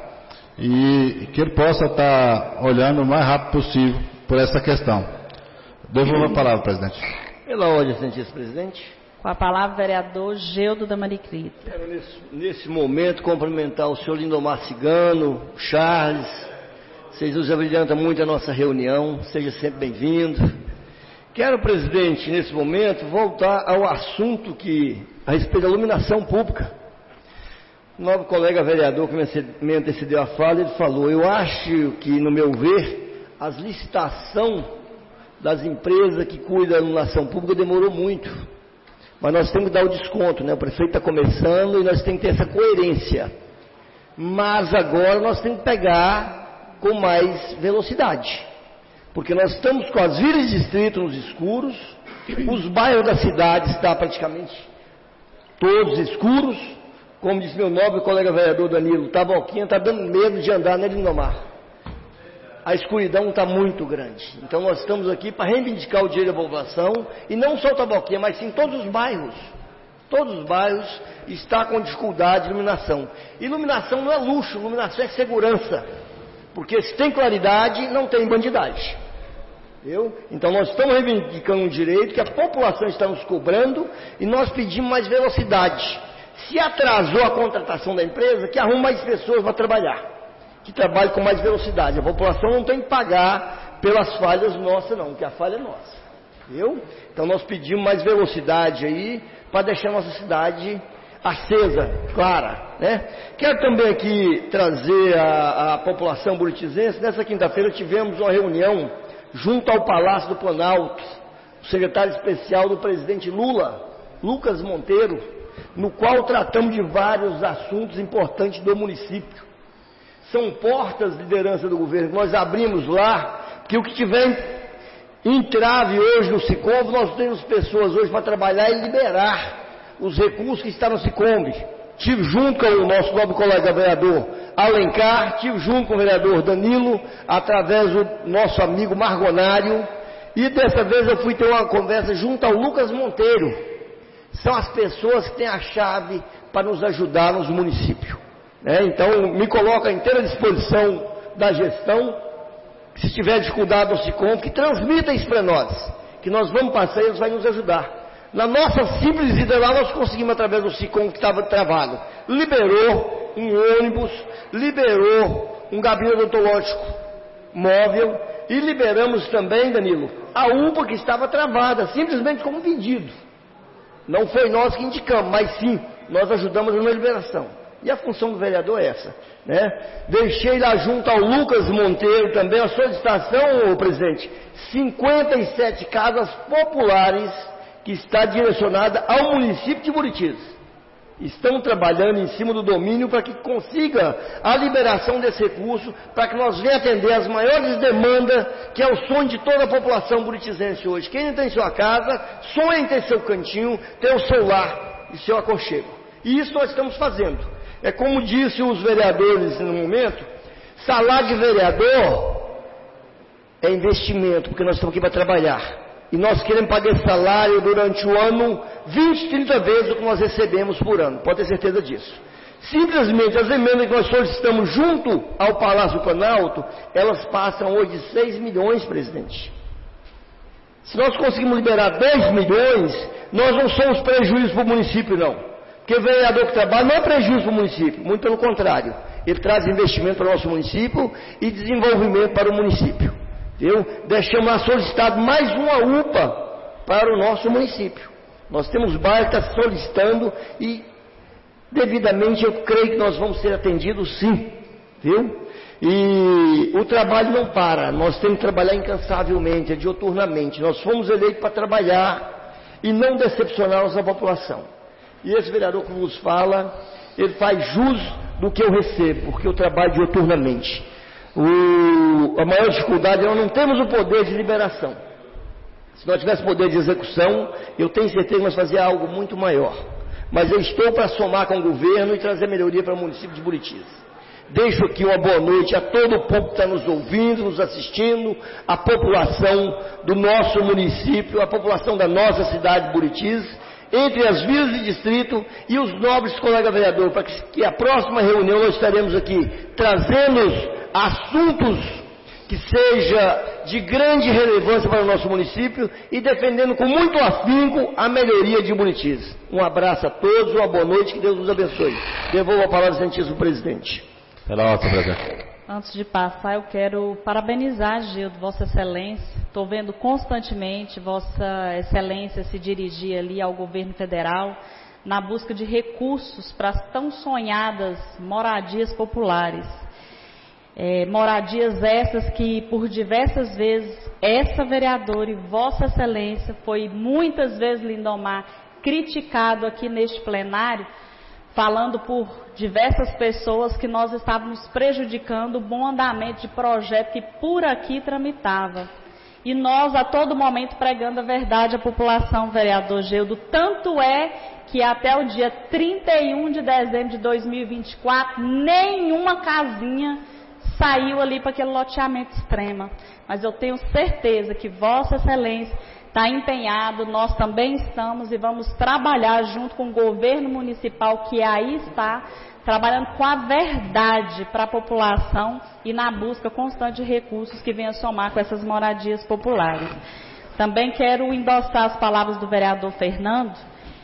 e que ele possa estar olhando o mais rápido possível por essa questão. Devolvo a palavra, presidente. Pela ordem, excelentíssimo presidente. Com a palavra, vereador Geudo da Maricrita. Quero, nesse momento, cumprimentar o senhor Lindomar Cigano, o Charles. Vocês nos abrilhantam muito a nossa reunião. Seja sempre bem-vindo. Quero, presidente, nesse momento, voltar ao assunto a respeito da iluminação pública. O novo colega vereador que me antecedeu a fala, ele falou: eu acho que, no meu ver, as licitações das empresas que cuidam da iluminação pública demorou muito. Mas nós temos que dar o desconto, né? O prefeito está começando e nós temos que ter essa coerência. Mas agora nós temos que pegar com mais velocidade. Porque nós estamos com as vilas de distrito nos escuros, os bairros da cidade estão praticamente todos escuros. Como disse meu nobre colega vereador Danilo, Taboquinha está dando medo de andar nele no mar. A escuridão está muito grande. Então nós estamos aqui para reivindicar o direito da população, e não só o Taboquinha, mas sim todos os bairros. Todos os bairros estão com dificuldade de iluminação. Iluminação não é luxo, iluminação é segurança. Porque se tem claridade, não tem bandidagem. Entendeu? Então nós estamos reivindicando um direito que a população está nos cobrando, e nós pedimos mais velocidade. Se atrasou a contratação da empresa, que arrume mais pessoas para trabalhar, que trabalhe com mais velocidade. A população não tem que pagar pelas falhas nossas não, que a falha é nossa. Entendeu? Então nós pedimos mais velocidade aí, para deixar a nossa cidade acesa, clara, né? Quero também aqui trazer a população buritizense. Nessa quinta-feira tivemos uma reunião junto ao Palácio do Planalto, o secretário especial do presidente Lula, Lucas Monteiro, no qual tratamos de vários assuntos importantes do município. São portas de liderança do governo. Nós abrimos lá, porque o que tiver entrave hoje no Sicom, nós temos pessoas hoje para trabalhar e liberar os recursos que estão no Sicom. Tive junto com o nosso nobre colega vereador Alencar, tive junto com o vereador Danilo, através do nosso amigo Margonário, e dessa vez eu fui ter uma conversa junto ao Lucas Monteiro. São as pessoas que têm a chave para nos ajudar nos municípios. Então, me coloca à inteira disposição da gestão. Se tiver dificuldade no Sicom, que transmita isso para nós, que nós vamos passar e eles vão nos ajudar. Na nossa simples ida lá, nós conseguimos, através do Sicom que estava travado, liberou um ônibus, liberou um gabinete odontológico móvel, e liberamos também, Danilo, a UPA que estava travada, simplesmente como pedido. Não foi nós que indicamos, mas sim, nós ajudamos na liberação. E a função do vereador é essa, né? Deixei lá junto ao Lucas Monteiro também a solicitação, presidente, 57 casas populares que está direcionada ao município de Buritis. Estão trabalhando em cima do domínio para que consiga a liberação desse recurso, para que nós venhamos atender as maiores demandas, que é o sonho de toda a população buritizense hoje. Quem não tem sua casa, sonha em ter seu cantinho, ter o seu lar e seu aconchego. E isso nós estamos fazendo. É como disse os vereadores no momento, salário de vereador é investimento, porque nós estamos aqui para trabalhar. E nós queremos pagar esse salário durante o ano 20, 30 vezes o que nós recebemos por ano. Pode ter certeza disso. Simplesmente as emendas que nós solicitamos junto ao Palácio do Planalto, elas passam hoje de 6 milhões, presidente. Se nós conseguimos liberar 10 milhões, nós não somos prejuízo para o município, não. Porque o vereador que trabalha não é prejuízo para o município, muito pelo contrário. Ele traz investimento para o nosso município e desenvolvimento para o município. Deixamos lá solicitado mais uma UPA para o nosso município. Nós temos bairros que estão solicitando e devidamente eu creio que nós vamos ser atendidos sim. E o trabalho não para, nós temos que trabalhar incansavelmente, dioturnamente. Nós fomos eleitos para trabalhar e não decepcionar a nossa população. E esse vereador que vos fala, ele faz jus do que eu recebo, porque eu trabalho dioturnamente. a maior dificuldade é nós não temos o poder de liberação. Se nós tivéssemos poder de execução, eu tenho certeza que nós fazíamos algo muito maior. Mas eu estou para somar com o governo e trazer melhoria para o município de Buritis. Deixo aqui uma boa noite a todo o povo que está nos ouvindo, nos assistindo, a população do nosso município, a população da nossa cidade de Buritis, entre as vilas de distrito e os nobres colegas vereadores, para que a próxima reunião nós estaremos aqui trazendo assuntos que seja de grande relevância para o nosso município e defendendo com muito afinco a melhoria de Buritis. Um abraço a todos, uma boa noite, que Deus nos abençoe. Devolvo a palavra ao Santíssimo Presidente. Pela ordem, presidente. Antes de passar, eu quero parabenizar, Gildo, Vossa Excelência. Estou vendo constantemente Vossa Excelência se dirigir ali ao governo federal na busca de recursos para as tão sonhadas moradias populares. Moradias essas que por diversas vezes essa vereadora e Vossa Excelência foi muitas vezes, Lindomar, criticado aqui neste plenário, falando por diversas pessoas que nós estávamos prejudicando o bom andamento de projeto que por aqui tramitava. E nós a todo momento pregando a verdade à população, vereador Gildo. Tanto é que até o dia 31 de dezembro de 2024, nenhuma casinha saiu ali para aquele loteamento extrema. Mas eu tenho certeza que Vossa Excelência está empenhado, nós também estamos e vamos trabalhar junto com o governo municipal que aí está, trabalhando com a verdade para a população e na busca constante de recursos que venham somar com essas moradias populares. Também quero endossar as palavras do vereador Fernando,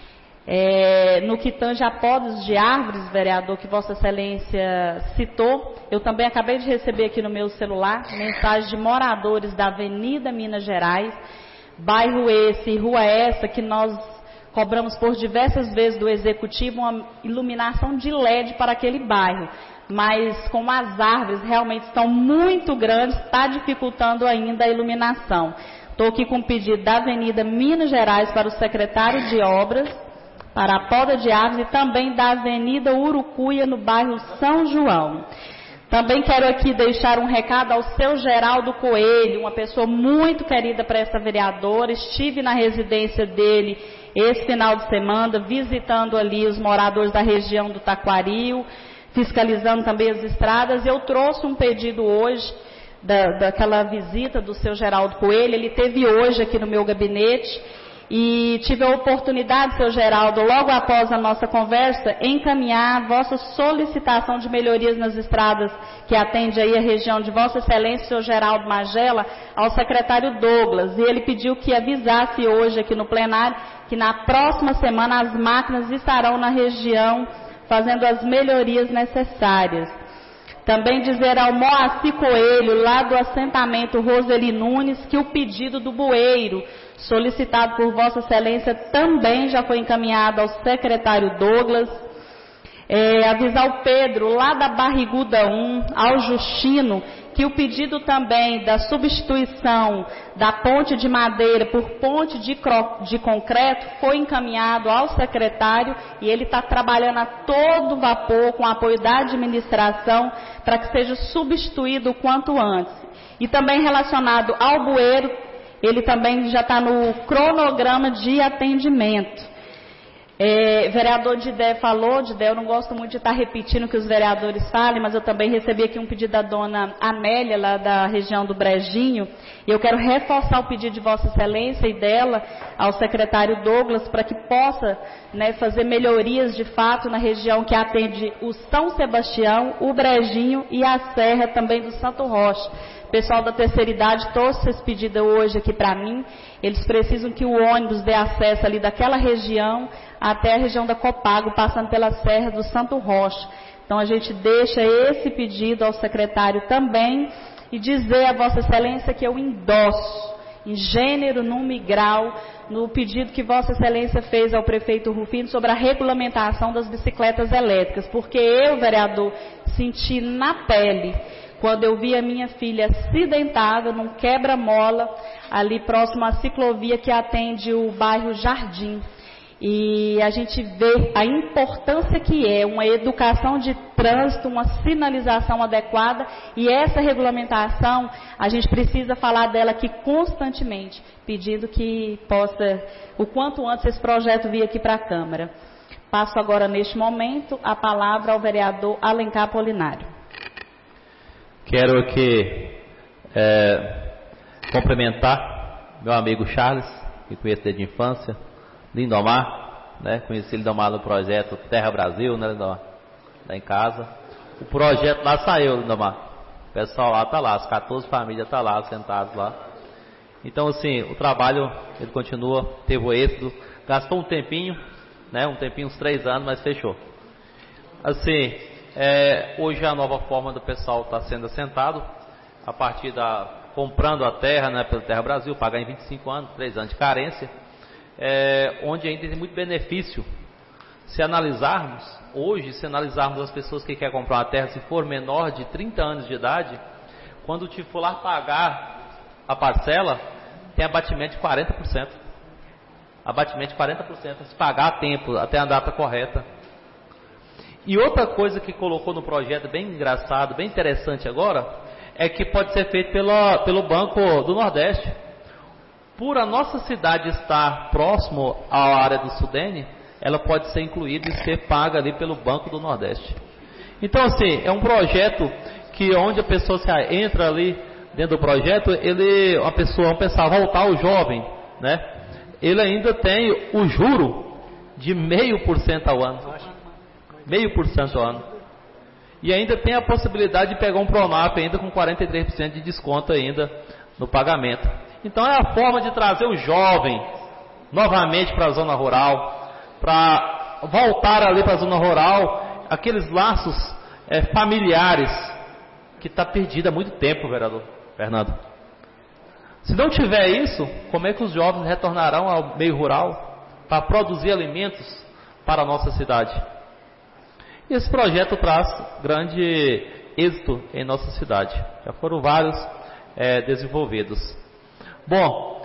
no que tange a podas de árvores, vereador, que Vossa Excelência citou. Eu também acabei de receber aqui no meu celular mensagem de moradores da Avenida Minas Gerais, bairro esse, rua essa, que nós cobramos por diversas vezes do Executivo uma iluminação de LED para aquele bairro. Mas como as árvores realmente estão muito grandes, está dificultando ainda a iluminação. Estou aqui com um pedido da Avenida Minas Gerais para o secretário de Obras, para a poda de árvores, e também da Avenida Urucuia, no bairro São João. Também quero aqui deixar um recado ao seu Geraldo Coelho, uma pessoa muito querida para essa vereadora. Estive na residência dele esse final de semana, visitando ali os moradores da região do Taquaril, fiscalizando também as estradas. Eu trouxe um pedido hoje, daquela visita do seu Geraldo Coelho. Ele esteve hoje aqui no meu gabinete. E tive a oportunidade, seu Geraldo, logo após a nossa conversa, encaminhar a vossa solicitação de melhorias nas estradas que atende aí a região de Vossa Excelência, seu Geraldo Magela, ao secretário Douglas. E ele pediu que avisasse hoje aqui no plenário que na próxima semana as máquinas estarão na região fazendo as melhorias necessárias. Também dizer ao Moacir Coelho, lá do assentamento Roseli Nunes, que o pedido do bueiro, solicitado por Vossa Excelência, também já foi encaminhado ao secretário Douglas. Avisar o Pedro, lá da Barriguda 1, ao Justino, que o pedido também da substituição da ponte de madeira por ponte de concreto foi encaminhado ao secretário e ele está trabalhando a todo vapor com o apoio da administração para que seja substituído o quanto antes. E também relacionado ao bueiro, ele também já está no cronograma de atendimento. Vereador Didé falou, Didé, eu não gosto muito de estar repetindo o que os vereadores falem, mas eu também recebi aqui um pedido da dona Amélia, lá da região do Brejinho, e eu quero reforçar o pedido de Vossa Excelência e dela ao secretário Douglas, para que possa, fazer melhorias de fato na região que atende o São Sebastião, o Brejinho e a Serra também do Santo Rocha. O pessoal da terceira idade trouxe esse pedido hoje aqui para mim. Eles precisam que o ônibus dê acesso ali daquela região até a região da Copago, passando pela Serra do Santo Rocha. Então a gente deixa esse pedido ao secretário também e dizer a Vossa Excelência que eu endosso em gênero, número e grau no pedido que Vossa Excelência fez ao prefeito Rufino sobre a regulamentação das bicicletas elétricas, porque eu, vereador, senti na pele quando eu vi a minha filha acidentada num quebra-mola ali próximo à ciclovia que atende o bairro Jardim. E a gente vê a importância que é uma educação de trânsito, uma sinalização adequada, e essa regulamentação, a gente precisa falar dela aqui constantemente, pedindo que possa, o quanto antes, esse projeto vir aqui para a Câmara. Passo agora, neste momento, a palavra ao vereador Alencar Apolinário. Quero aqui cumprimentar meu amigo Charles, que conheço desde a infância, Lindomar, né? Conheci Lindomar no projeto Terra Brasil, né, Lindomar? Lá em casa. O projeto lá saiu, Lindomar. O pessoal lá está lá, as 14 famílias estão lá, sentados lá. Então, assim, o trabalho, ele continua, teve o êxito, gastou um tempinho, né? Um tempinho, uns 3 anos, mas fechou. Assim, hoje a nova forma do pessoal está sendo assentado, a partir comprando a terra, né, pelo Terra Brasil, pagar em 25 anos, 3 anos de carência, onde ainda tem muito benefício. Se analisarmos as pessoas que querem comprar uma terra, se for menor de 30 anos de idade, quando for lá pagar a parcela, tem abatimento de 40%. Abatimento de 40%, se pagar a tempo, até a data correta. E outra coisa que colocou no projeto, bem engraçado, bem interessante agora, é que pode ser feito pelo Banco do Nordeste. Por a nossa cidade estar próximo à área do Sudene, ela pode ser incluída e ser paga ali pelo Banco do Nordeste. Então, assim, é um projeto que onde a pessoa se entra ali dentro do projeto, vamos pensar, voltar o jovem, né? Ele ainda tem o juro de 0,5% ao ano. 0,5% ao ano. E ainda tem a possibilidade de pegar um Pronaf ainda com 43% de desconto ainda no pagamento. Então é a forma de trazer o jovem novamente para a zona rural, para voltar ali para a zona rural, aqueles laços familiares que está perdido há muito tempo, vereador Fernando. Se não tiver isso, como é que os jovens retornarão ao meio rural para produzir alimentos para a nossa cidade? E esse projeto traz grande êxito em nossa cidade. Já foram vários desenvolvidos. Bom,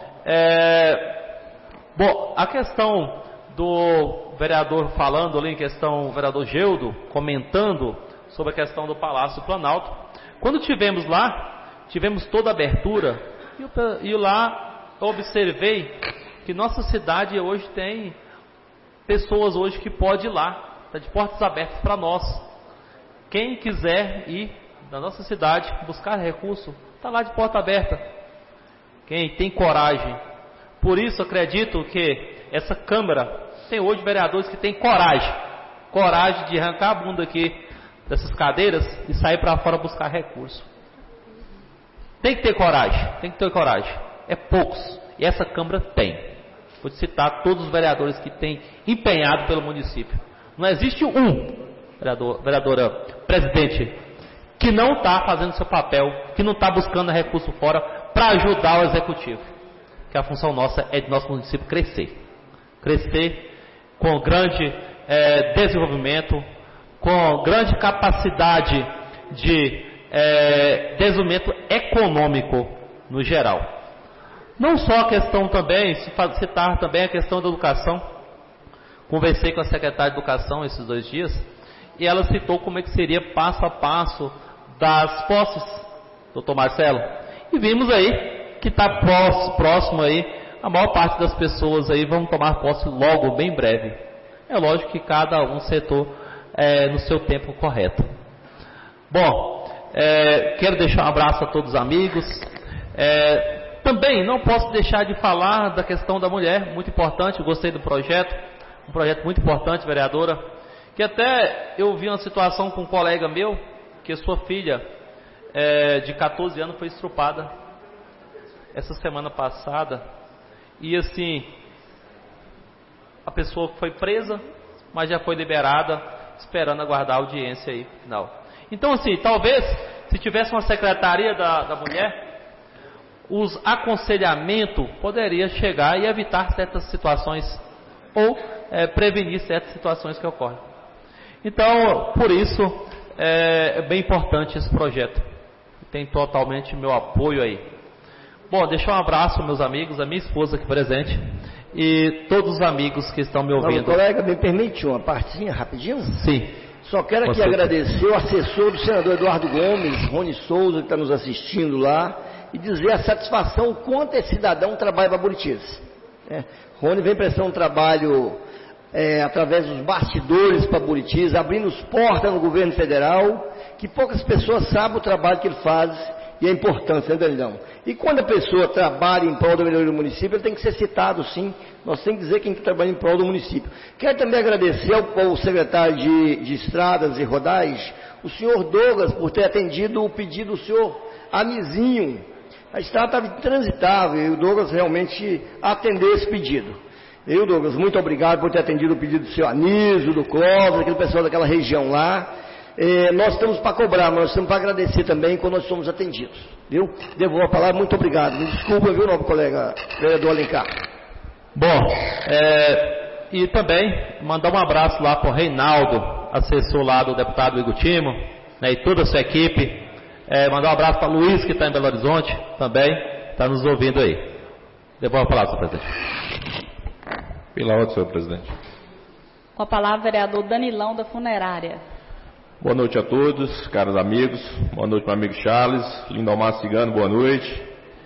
a questão do vereador falando ali, o vereador Geudo comentando sobre a questão do Palácio do Planalto. Quando tivemos lá, tivemos toda a abertura, e lá eu observei que nossa cidade hoje tem pessoas hoje que podem ir lá, está de portas abertas para nós. Quem quiser ir na nossa cidade buscar recurso, está lá de porta aberta. Quem tem coragem. Por isso acredito que essa Câmara tem hoje vereadores que têm coragem de arrancar a bunda aqui dessas cadeiras e sair para fora buscar recurso. Tem que ter coragem, é poucos, e essa Câmara tem. Vou citar todos os vereadores que têm empenhado pelo município. Não existe um vereadora presidente que não está fazendo seu papel, que não está buscando recurso fora para ajudar o executivo. Que a função nossa é de nosso município crescer com grande desenvolvimento, com grande capacidade de desenvolvimento econômico no geral. Não só a questão também, citar também a questão da educação. Conversei com a secretária de Educação esses 2 dias e ela citou como é que seria passo a passo das posses, doutor Marcelo. E vimos aí que está próximo aí, a maior parte das pessoas aí vão tomar posse logo, bem breve. É lógico que cada um setor no seu tempo correto. Bom, quero deixar um abraço a todos os amigos. Também não posso deixar de falar da questão da mulher, muito importante, eu gostei do projeto, um projeto muito importante, vereadora, que até eu vi uma situação com um colega meu, que a sua filha de 14 anos foi estrupada essa semana passada, e assim, a pessoa foi presa, mas já foi liberada, esperando aguardar a audiência aí final. Então assim, talvez se tivesse uma secretaria da mulher, os aconselhamentos poderiam chegar e evitar certas situações ou prevenir certas situações que ocorrem. Então, por isso é bem importante esse projeto. Tem totalmente meu apoio aí. Bom, deixar um abraço aos meus amigos, a minha esposa aqui presente, e todos os amigos que estão me ouvindo. Colega, me permite uma partinha rapidinho? Sim. Só quero aqui agradecer o assessor do senador Eduardo Gomes, Rony Souza, que está nos assistindo lá, e dizer a satisfação o quanto esse cidadão trabalha para Buritis. Rony vem prestando um trabalho através dos bastidores para Buritis, abrindo as portas no governo federal, que poucas pessoas sabem o trabalho que ele faz e a importância, né, Danilão? E quando a pessoa trabalha em prol da melhoria do município, ele tem que ser citado, sim. Nós temos que dizer quem trabalha em prol do município. Quero também agradecer ao secretário de Estradas e Rodais, o senhor Douglas, por ter atendido o pedido do senhor Amizinho. A estrada estava intransitável e o Douglas realmente atendeu esse pedido. Eu, Douglas, muito obrigado por ter atendido o pedido do senhor Anísio, do Clóvis, aquele pessoal daquela região lá. Nós estamos para cobrar, mas nós estamos para agradecer também quando nós somos atendidos. Viu? Devolvo a palavra, muito obrigado. Me desculpa, viu, novo colega vereador Alencar. Bom, e também mandar um abraço lá para o Reinaldo, assessor lá do deputado Igor Timo, né, e toda a sua equipe. Mandar um abraço para o Luiz, que está em Belo Horizonte, também, está nos ouvindo aí. Devolvo a palavra, senhor presidente. Pela ordem, senhor presidente. Com a palavra, vereador Danilão, da Funerária. Boa noite a todos, caros amigos. Boa noite, meu amigo Charles. Lindomar Cigano, boa noite.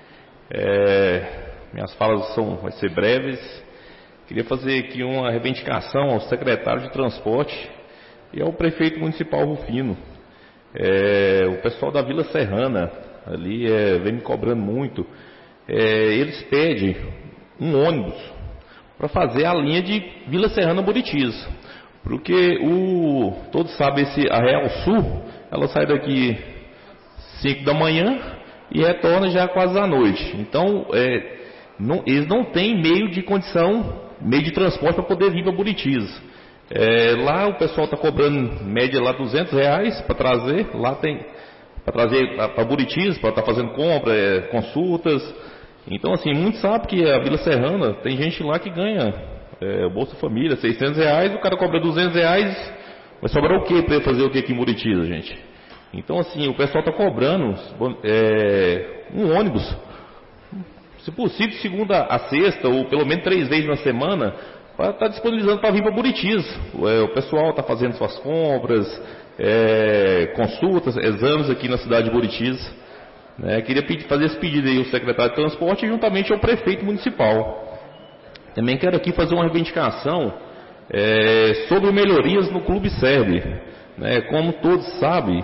Minhas falas vai ser breves. Queria fazer aqui uma reivindicação ao secretário de transporte e ao prefeito municipal Rufino. O pessoal da Vila Serrana ali vem me cobrando muito. Eles pedem um ônibus para fazer a linha de Vila Serrana Buritis, porque todos sabem, a Real Sul, ela sai daqui 5 da manhã e retorna já quase à noite. Então, eles não têm meio de condição, meio de transporte para poder vir para Buritis. Lá o pessoal está cobrando média lá R$200 para trazer, lá tem para trazer para Buritis, para estar fazendo compra, consultas. Então, assim, muitos sabem que a Vila Serrana, tem gente lá que ganha Bolsa Família, R$600, o cara cobra R$200, vai sobrar o quê para fazer o que aqui em Buritis, gente? Então, assim, o pessoal está cobrando um ônibus, se possível, de segunda a sexta, ou pelo menos 3 vezes na semana, para estar disponibilizando para vir para Buritis. O pessoal está fazendo suas compras, consultas, exames aqui na cidade de Buritis. Queria fazer esse pedido aí ao secretário de transporte e juntamente ao prefeito municipal. Também quero aqui fazer uma reivindicação sobre melhorias no Clube Serbe. Como todos sabem,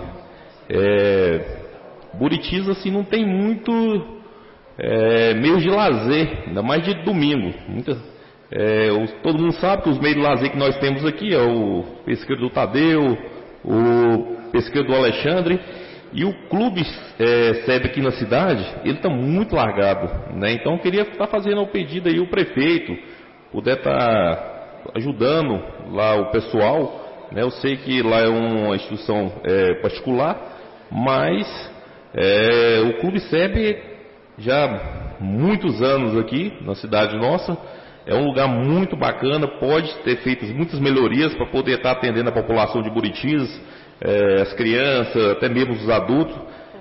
Buritis assim, não tem muito meios de lazer, ainda mais de domingo. Todo mundo sabe que os meios de lazer que nós temos aqui é o pesqueiro do Tadeu, o pesqueiro do Alexandre. E o clube SEB aqui na cidade, ele está muito largado, Então eu queria estar fazendo o pedido aí, o prefeito puder estar ajudando lá o pessoal, Eu sei que lá é uma instituição particular, mas o clube SEB já há muitos anos aqui na cidade nossa, é um lugar muito bacana, pode ter feito muitas melhorias para poder estar atendendo a população de Buritis, as crianças, até mesmo os adultos.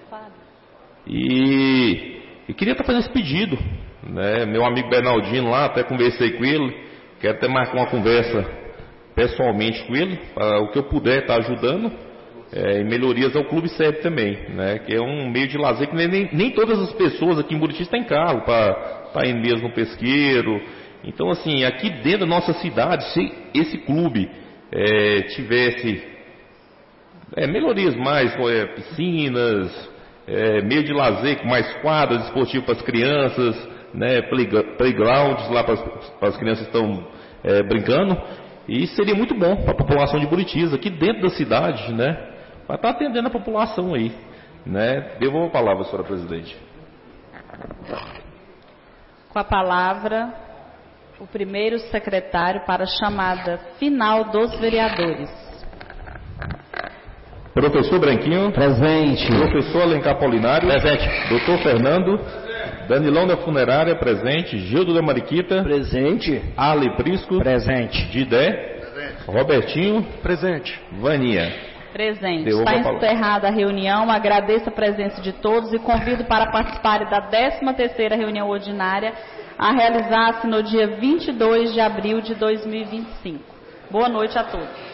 E queria estar fazendo esse pedido, Meu amigo Bernardino lá, até conversei com ele, quero até marcar uma conversa pessoalmente com ele, para o que eu puder estar ajudando, em melhorias ao Clube SEB também, Que é um meio de lazer que nem todas as pessoas aqui em Buritis têm carro para estar indo mesmo no pesqueiro. Então, assim, aqui dentro da nossa cidade, se esse clube tivesse melhorias mais, piscinas, meio de lazer, com mais quadras esportivas para as crianças, playgrounds lá para as crianças que estão brincando, e isso seria muito bom para a população de Buritis, aqui dentro da cidade, para estar atendendo a população aí, Devolvo a palavra, senhora presidente. Com a palavra, o primeiro secretário para a chamada final dos vereadores. Professor Branquinho. Presente. Professor Alencar Polinário. Presente. Doutor Fernando. Danilão da Funerária. Presente. Gildo da Mariquita. Presente. Ale Prisco. Presente. Didé. Presente. Robertinho. Presente. Vaninha. Presente. Está encerrada a reunião. Agradeço a presença de todos e convido para participarem da 13ª reunião ordinária a realizar-se no dia 22 de abril de 2025. Boa noite a todos.